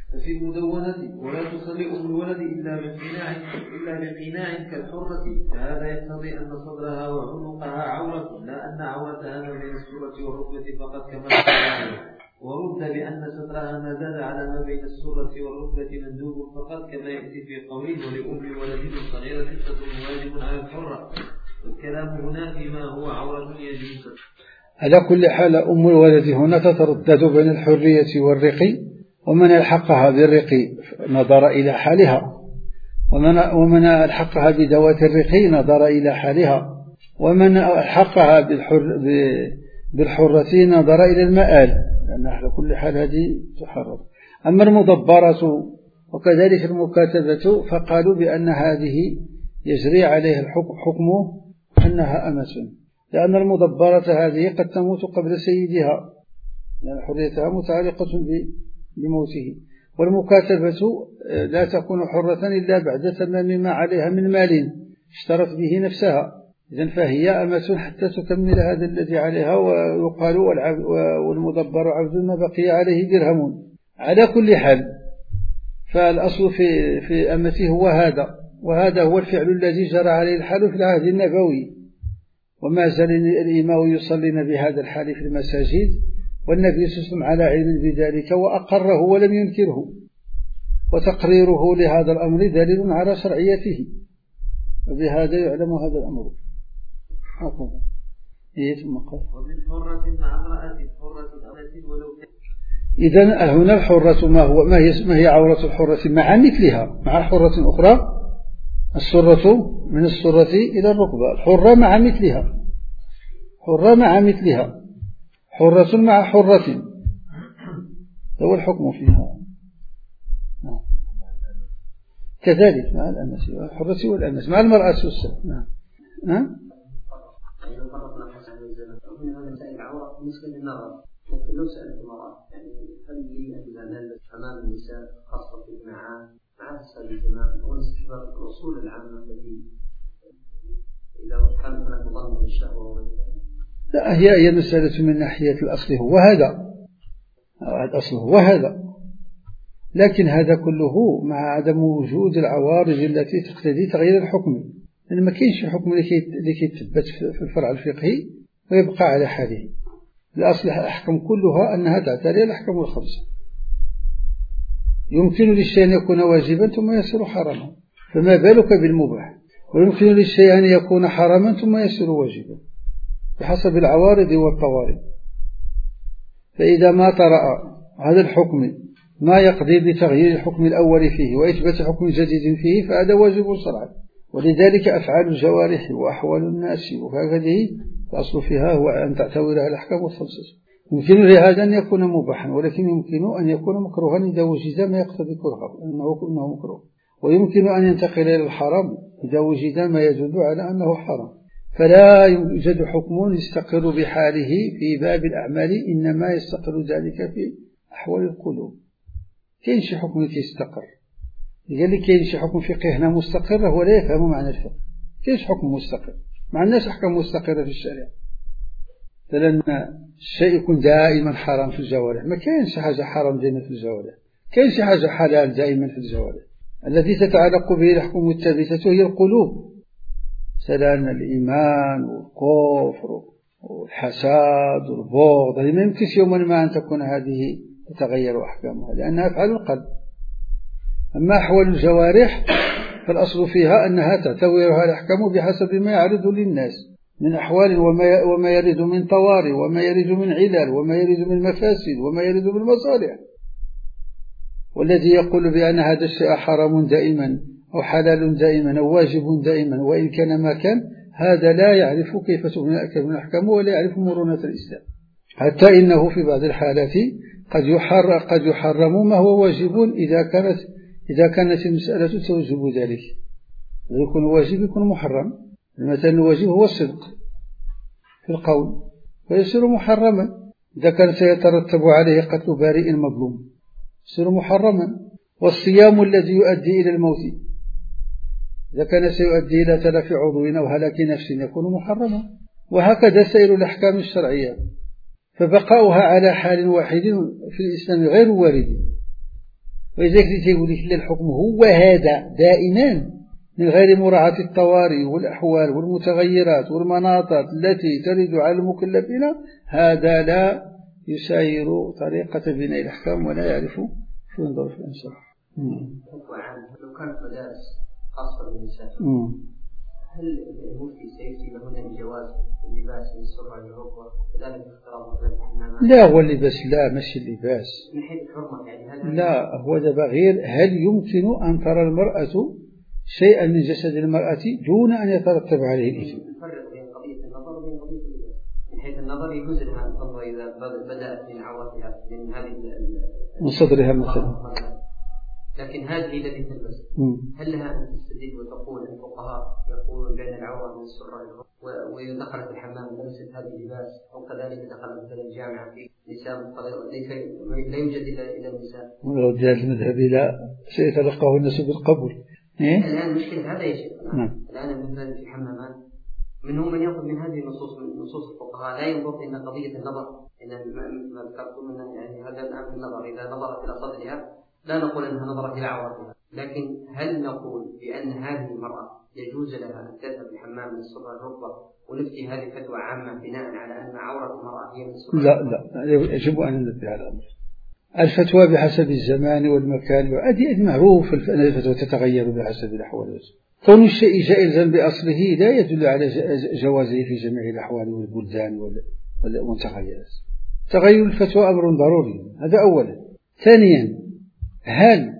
ففي المدونة ولا تصلي أم الولد إلا بقناع إلا بقناع كالحرة، فهذا يقتضي أن صدرها وعنقها عورة، لا أن عورتها ما بين السرة والركبة فقط كما قال. ورد بأن سترها ما زاد على ما بين السرة والركبة مندوب فقط، كما يأتي في قوله ولأم ولد صغيرة ستر واجب على الحرة. والكلام هنا فيما هو عورة يجوز. على كل حال أم الولد هنا تتردد بين الحرية والرقي، ومن الحقها بالرقي نظر إلى حالها، ومن, ومن الحقها بذوات الرقي نظر إلى حالها، ومن الحقها بالحر بالحرة نظر إلى المآل، لأن على كل حال هذه تحرر. أما المدبرة وكذلك المكاتبة فقالوا بأن هذه يجري عليها الحكم حكمه أنها أمة، لأن المدبرة هذه قد تموت قبل سيدها، لأن حريتها متعلقة بموته، والمكاتبة لا تكون حرة إلا بعد تمام ما عليها من مال اشترت به نفسها، إذن فهي أمة حتى تكمل هذا الذي عليها. ويقال والمدبر عبد ما بقي عليه درهم. على كل حال فالأصل في, في أمته هو هذا، وهذا هو الفعل الذي جرى عليه الحال في العهد النبوي، وما زال الإمام يصلين بهذا الحال في المساجد، والنبي صلى الله عليه وسلم على علم بذلك وأقره ولم ينكره، وتقريره لهذا الأمر دليل على شرعيته، وبهذا يعلم هذا الأمر. هكذا إيه ثم قال ومن حرة مع امرأة حرة أمة ولو كان. إذن هنا الحرة ما هو ما هي ما هي عورة الحرة مع مثلها مع حرة أخرى، السرة من السرة إلى الركبة، الحرة مع مثلها، حرة مع مثلها، حرة مع حرة، هو الحكم فيها كذلك مع الأمة، الحرة والأمة مع المرأة والسلام. نعم نعم. من هذا مسائل العورة بالنسبة للنظر، لكن لو سألت المرأة يعني هل لي أن نلبس أمام النساء خاصة في الجماعات مع هذا الزمان هو استحباب الأصول العامة التي إذا كان هناك مضمن للشهوة؟ لا، هي هي مسألة من ناحية الأصل هو هذا، الأصل هو هذا، لكن هذا كله مع عدم وجود العوارض التي تقتضي تغيير الحكم، لأن ما كاينش حكم لكي يتثبت في الفرع الفقهي ويبقى على حاله. الأصل الأحكام كلها أنها تعتري الأحكام الخمسة، يمكن للشيء أن يكون واجبا ثم يصير حراما، فما بالك بالمباح، ويمكن للشيء أن يكون حراما ثم يصير واجبا بحسب العوارض والطوارئ. فإذا ما طرأ هذا الحكم ما يقضي بتغيير الحكم الأول فيه وإثبات حكم جديد فيه فهذا واجب شرعا. ولذلك أفعال الجوارح وأحوال الناس وهذه الأصل فيها هو أن تعتوي لها الأحكام الخمسة. يمكن لهذا أن يكون مباحا، ولكن يمكن أن يكون مكروها إذا وجد ما يقتضي كرهه أنه مكروه، ويمكن أن ينتقل إلى الحرام إذا وجد ما يدل على أنه حرام. فلا يوجد حكم يستقر بحاله في باب الأعمال، إنما يستقر ذلك في أحوال القلوب. كاين شي حكم يستقر، قال لك كاين شي حكم فقهي هنا مستقر هو لا يفهم معنى الفقه. كاين حكم مستقر، ما عندناش أحكام مستقرة في الشريعة، لأن الشيء يكون دائما حرام في الجوارح، ما كاينش حاجة حرام دائما في الجوارح، كاين شي حاجة حلال دائما في الجوارح. التي تتعلق به الأحكام الثابتة هي القلوب، سلام الإيمان والكفر والحساد والبغض، ما يمكنش يوما ما أن تكون هذه تتغير أحكامها لأنها أفعال القلب. أما أحوال الجوارح فالأصل فيها أنها تعتبرها الأحكام بحسب ما يعرض للناس من أحوال وما وما يرد من طوارئ وما يرد من علل وما يرد من مفاسد وما يرد من مصالح. والذي يقول بأن هذا الشيء حرام دائما أو حلال دائما أو واجب دائما وإن كان ما كان، هذا لا يعرف كيف تكون الأحكام ولا يعرف مرونة الإسلام، حتى إنه في بعض الحالات قد يحرم قد يحرم ما هو واجب إذا كانت إذا كانت المسألة توجب ذلك. يكون واجب يكون محرم، مثلا الواجب هو الصدق في القول فيصير محرما، إذا كان سيترتب عليه قتل بارئ مظلوم يصير محرما. والصيام الذي يؤدي إلى الموت إذا كان سيؤدي إلى تلف عضو أو هلاك نفس يكون محرما. وهكذا سائر الأحكام الشرعية، فبقاؤها على حال واحد في الإسلام غير وارد، ولذلك يقول لك الحكم هو هذا دائما من غير مراعاة الطوارئ والأحوال والمتغيرات والمناطات التي ترد على المكلفين، هذا لا يساير طريقة بناء الأحكام ولا يعرف شو ينظر في الإنسان. لو كانت مدارس خاصة بالنساء، هل المفتي سيفتي لهن بجواز اللباس من السرة للركبة كذلك اختراض الحمامات؟ لا، هو اللباس لا، مش اللباس من حيث الحرمة يعني. هل لا، هو دابا غير هل يمكن أن ترى المرأة شيئا من جسد المرأة دون أن يترتب عليه الإثم؟ نفرق بين قضية النظر وبين قضية اللباس. من حيث النظر يجوز لها أن تنظر إذا بدأت من عورتها من هذه من صدرها مثلا، لكن هذه التي تلبس هل لها أن تستدل وتقول الفقهاء يقولون بين العورة من السرة وإذا دخلت الحمام لبست هذه اللباس، أو كذلك دخلت مثلا الجامعة في نساء ليس لا يوجد إلا النساء؟ ولو جاء المذهب لا سيتلقاه الناس بالقبول. إيه؟ الآن المشكلة هذا يا شيخ. الآن مثلا في حمامان منهم من يأخذ من هذه النصوص من نصوص الفقهاء لا ينظر إن قضية النظر إن ما ذكرتم من يعني هذا الآن في النظر إذا نظرت إلى صدرها لا نقول أنها نظرت إلى عورتها، لكن هل نقول بأن هذه المرأة يجوز لها أن تذهب الحمام من السرة الركبة ونفتي هذه فتوى عامة بناء على أن عورة المرأة هي من السرة؟ لا لا، يجب أن ننبه على الأمر. الفتوى بحسب الزمان والمكان، وهذه معروف أن الفتوى تتغير بحسب الأحوال. كون الشيء جائزا بأصله لا يدل على جوازه في جميع الأحوال والبلدان والمتغيرات. تغير الفتوى أمر ضروري، هذا أولا. ثانيا، هل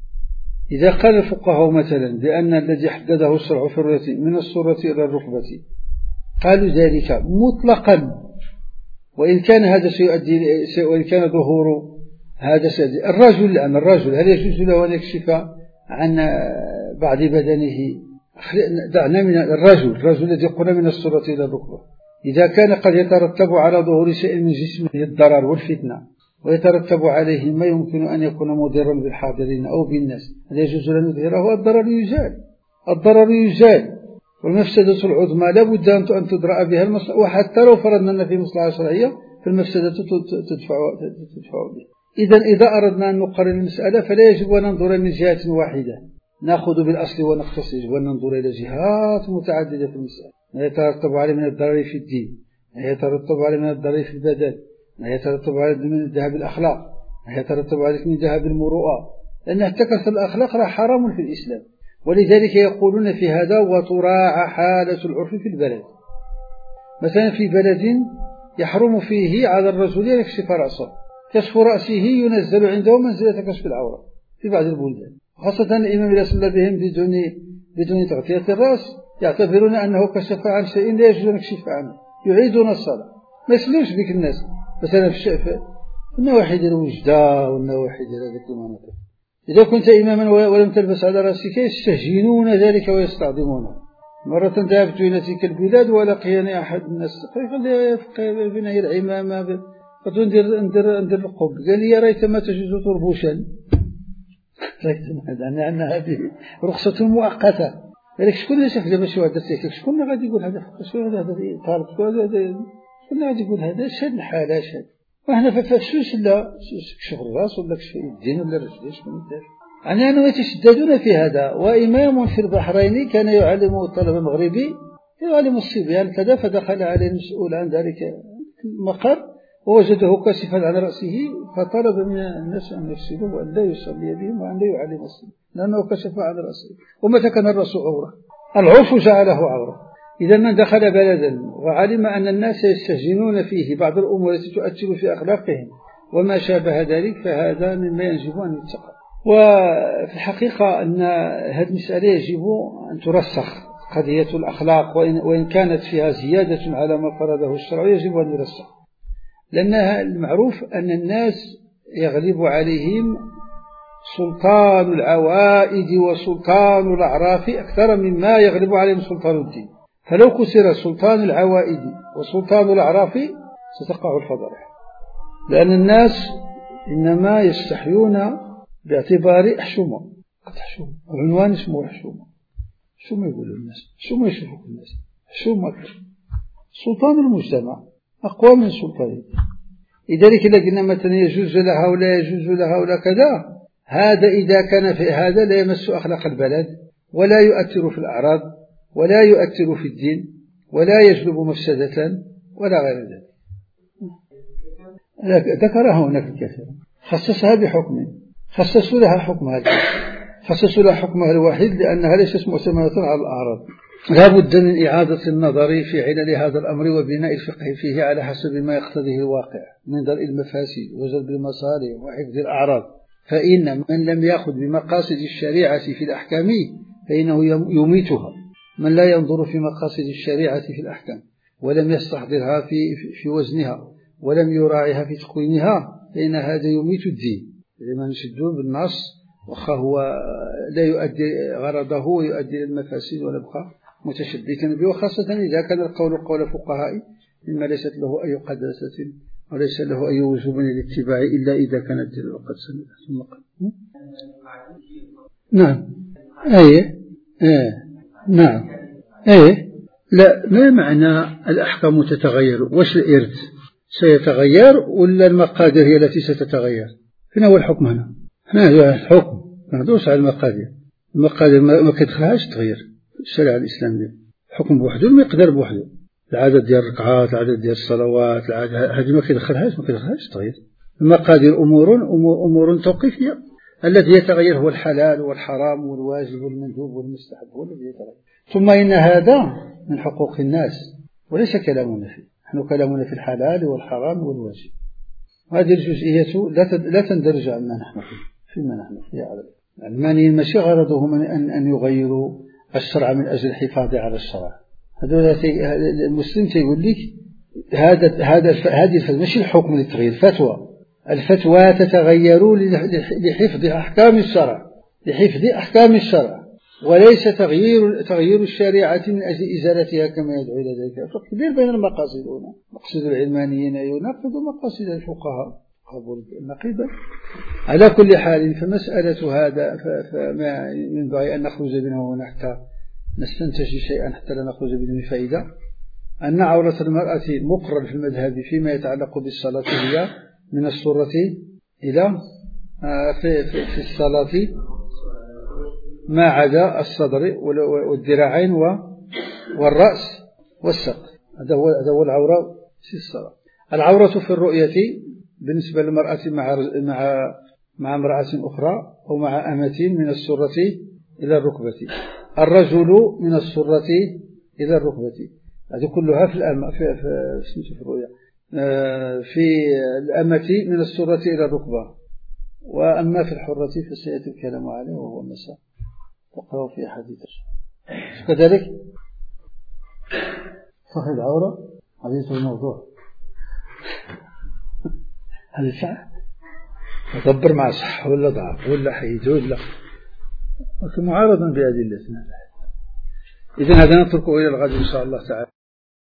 إذا قال الفقهاء مثلا بأن الذي حدده الشرع في الرؤية من السرة إلى الركبة قالوا ذلك مطلقا، وإن كان هذا سيؤدي وإن كان ظهور هذا سيؤدي الرجل الآن الرجل هل يجوز له أن يكشف عن بعض بدنه؟ دعنا من الرجل الرجل الذي قلنا من السرة إلى الركبة، إذا كان قد يترتب على ظهور شيء من جسمه الضرر والفتنة ويترتب عليه ما يمكن أن يكون مضرا بالحاضرين أو بالناس، هل يجوز أن نظهره؟ الضرر يزال الضرر يزال والمفسدة العظمى لا بد أن تدرأ بها المصلحة، وحتى لو فرضنا أن في مصلحة شرعية فالمفسدة تدفع تدفع بها. إذا إذا أردنا أن نقرر المسألة فلا يجب أن ننظر من جهة واحدة نأخذ بالأصل ونقتص، يجب أن ننظر إلى جهات متعددة في المسألة، ما يترتب عليه من الضرر في الدين، ما يترتب عليه من الضرر في البدن، ما يترتب عليه من ذهاب الأخلاق، ما يترتب عليه من ذهاب المروءة، لأن احتكرت الأخلاق راه حرام في الإسلام. ولذلك يقولون في هذا وتراعى حالة العرف في البلد. مثلا في بلد يحرم فيه على الرجل أن يكشف رأسه، كشف رأسه ينزل عنده منزلة كشف العورة في بعض البلدان، خاصة الإمام إذا صلى بهم بدون بدون تغطية الرأس يعتبرون أنه كشف عن شيء لا يجوز أن يكشف عنه، يعيدون الصلاة، ما يسلوش بك الناس. مثلا في الشعب النواحي ديال الوجدة والنواحي ديال هذيك المناطق، إذا كنت إماما ولم تلبس على رأسك يستهجنون ذلك ويستعظمونه. مرة ذهبت إلى تلك البلاد ولقيني أحد الناس قال لي يفقه بناء العمامة، قلت ندير ندير ندير القب، قال لي رأيت ما تجوز طربوشا، رأيت ما أن هذه رخصة مؤقتة. قالك شكون اللي شاف دابا شي واحد درتيك، شكون غادي يقول هذا شكون هذا طارق شكون غادي يقول هذا شاد الحالة شاد، وحنا ففشوش لا كشف الراس ولا كشف الدين ولا رجلين شكون يدار. يعني أنهم يتشددون في هذا. وإمام في البحرين كان يعلم الطلبة المغربي يعلم الصبيان كذا، فدخل عليه المسؤول عن ذلك المقر ووجده كاشفا عن رأسه، فطلب من الناس أن يفسدوه وأن لا يصلي بهم وأن لا يعلم الصبيان لأنه كشف عن رأسه. ومتى كان الرأس عورة العرف جعله عورة. إذا من دخل بلدا وعلم أن الناس يستهجنون فيه بعض الأمور التي تؤثر في أخلاقهم وما شابه ذلك فهذا مما يجب أن يتقى. وفي الحقيقة أن هذه المسألة يجب أن ترسخ، قضية الأخلاق وإن كانت فيها زيادة على ما فرضه الشرع يجب أن يرسخ، لأنها المعروف أن الناس يغلب عليهم سلطان العوائد وسلطان الأعراف أكثر مما يغلب عليهم سلطان الدين. فلو كسر سلطان العوائد وسلطان الأعراف ستقع الفضائح، لأن الناس إنما يستحيون باعتبار حشومة، قد حشومة عنوان اسمه حشومة، حشومة يقولوا الناس، حشومة يشوفوا الناس، حشومة سلطان المجتمع أقوى من سلطان. لذلك إذا قلنا مثلا يجوز لها ولا يجوز لها ولا كذا، هذا إذا كان في هذا لا يمس أخلاق البلد ولا يؤثر في الأعراض ولا يؤثر في الدين ولا يجلب مفسدة ولا غير ذلك. ذكرها هناك الكثير، خصصها بحكم، خصصوا لها حكمها خصصوا لها حكمها الوحيد لأنها ليست معتمدة على الأعراض. لا بد من إعادة النظر في علل هذا الأمر وبناء الفقه فيه على حسب ما يقتضيه الواقع من درء المفاسد وجلب المصالح وحفظ الأعراض. فإن من لم يأخذ بمقاصد الشريعة في الأحكام فإنه يميتها، من لا ينظر في مقاصد الشريعة في الأحكام ولم يستحضرها في في وزنها ولم يراعيها في تقويمها فإن هذا يميت الدين. لما نشدوه بالنص وخا هو لا يؤدي غرضه ويؤدي للمفاسد ونبقى متشبكا به، وخاصة إذا كان القول قول فقهاء مما ليست له أي قداسة وليس له أي وجوب للاتباع إلا إذا كان الدليل قد سمع. نعم أي أي نعم أي لا، ما معنى الأحكام تتغير؟ وش الإرث سيتغير ولا المقادير هي التي ستتغير؟ فين هو الحكم هنا؟ هنا الحكم ما ندوس على المقادير، المقادير ما كتدخلهاش تغير الشريعة الإسلامية، الحكم بوحده المقدار بوحده، العدد ديال الركعات العدد ديال الصلوات هذه ما كيدخلهاش ما كيدخلهاش تغير. المقادير أمور أمور توقيفية، الذي يتغير هو الحلال والحرام والواجب والمندوب والمستحب هو الذي يتغير. ثم إن هذا من حقوق الناس وليس كلامنا فيه، نحن كلامنا في الحلال والحرام والواجب. هذه الجزئية لا تندرج عما نحن فيه فيما نحن فيه على الماني ماشي غرضهم أن أن يغيروا الشرع من أجل الحفاظ على الشرع. هذا المسلم تيقول لك هذا هذا هذه ماشي الحكم للتغيير، الفتوى الفتوى تتغير لحفظ أحكام الشرع لحفظ أحكام الشرع وليس تغيير تغيير الشريعة من أجل إزالتها كما يدعو إلى ذلك. الفرق كبير بين المقاصد هنا، مقصد العلمانيين يناقض مقاصد الفقهاء قبول النقيضة. على كل حال فمسألة هذا فما ينبغي أن نخرج منه هنا حتى نستنتج شيئا حتى لا نخرج بدون فائدة، أن عورة المرأة مقرر في المذهب فيما يتعلق بالصلاة هي من السرة إلى في, في, في الصلاة ما عدا الصدر والذراعين والرأس والساق. هذا هو هذا هو العورة في الصلاة. العورة في الرؤية بالنسبة للمرأة مع مع مع امرأة أخرى أو مع أمة من السرة إلى الركبة، الرجل من السرة إلى الركبة. هذه كلها في الأمة في في, في الرؤية. في الأمة من السرة إلى الركبة، وأما في الحرة فسيأتي الكلام عليه وهو مساء تقرأ في حديث كذلك. صحيح العورة حديث الموضوع هل صح؟ أدبر مع صح ولا ضعف ولا حيد ولا معارضا بأدلتنا. إذن هذا نتركه إلى الغد إن شاء الله تعالى.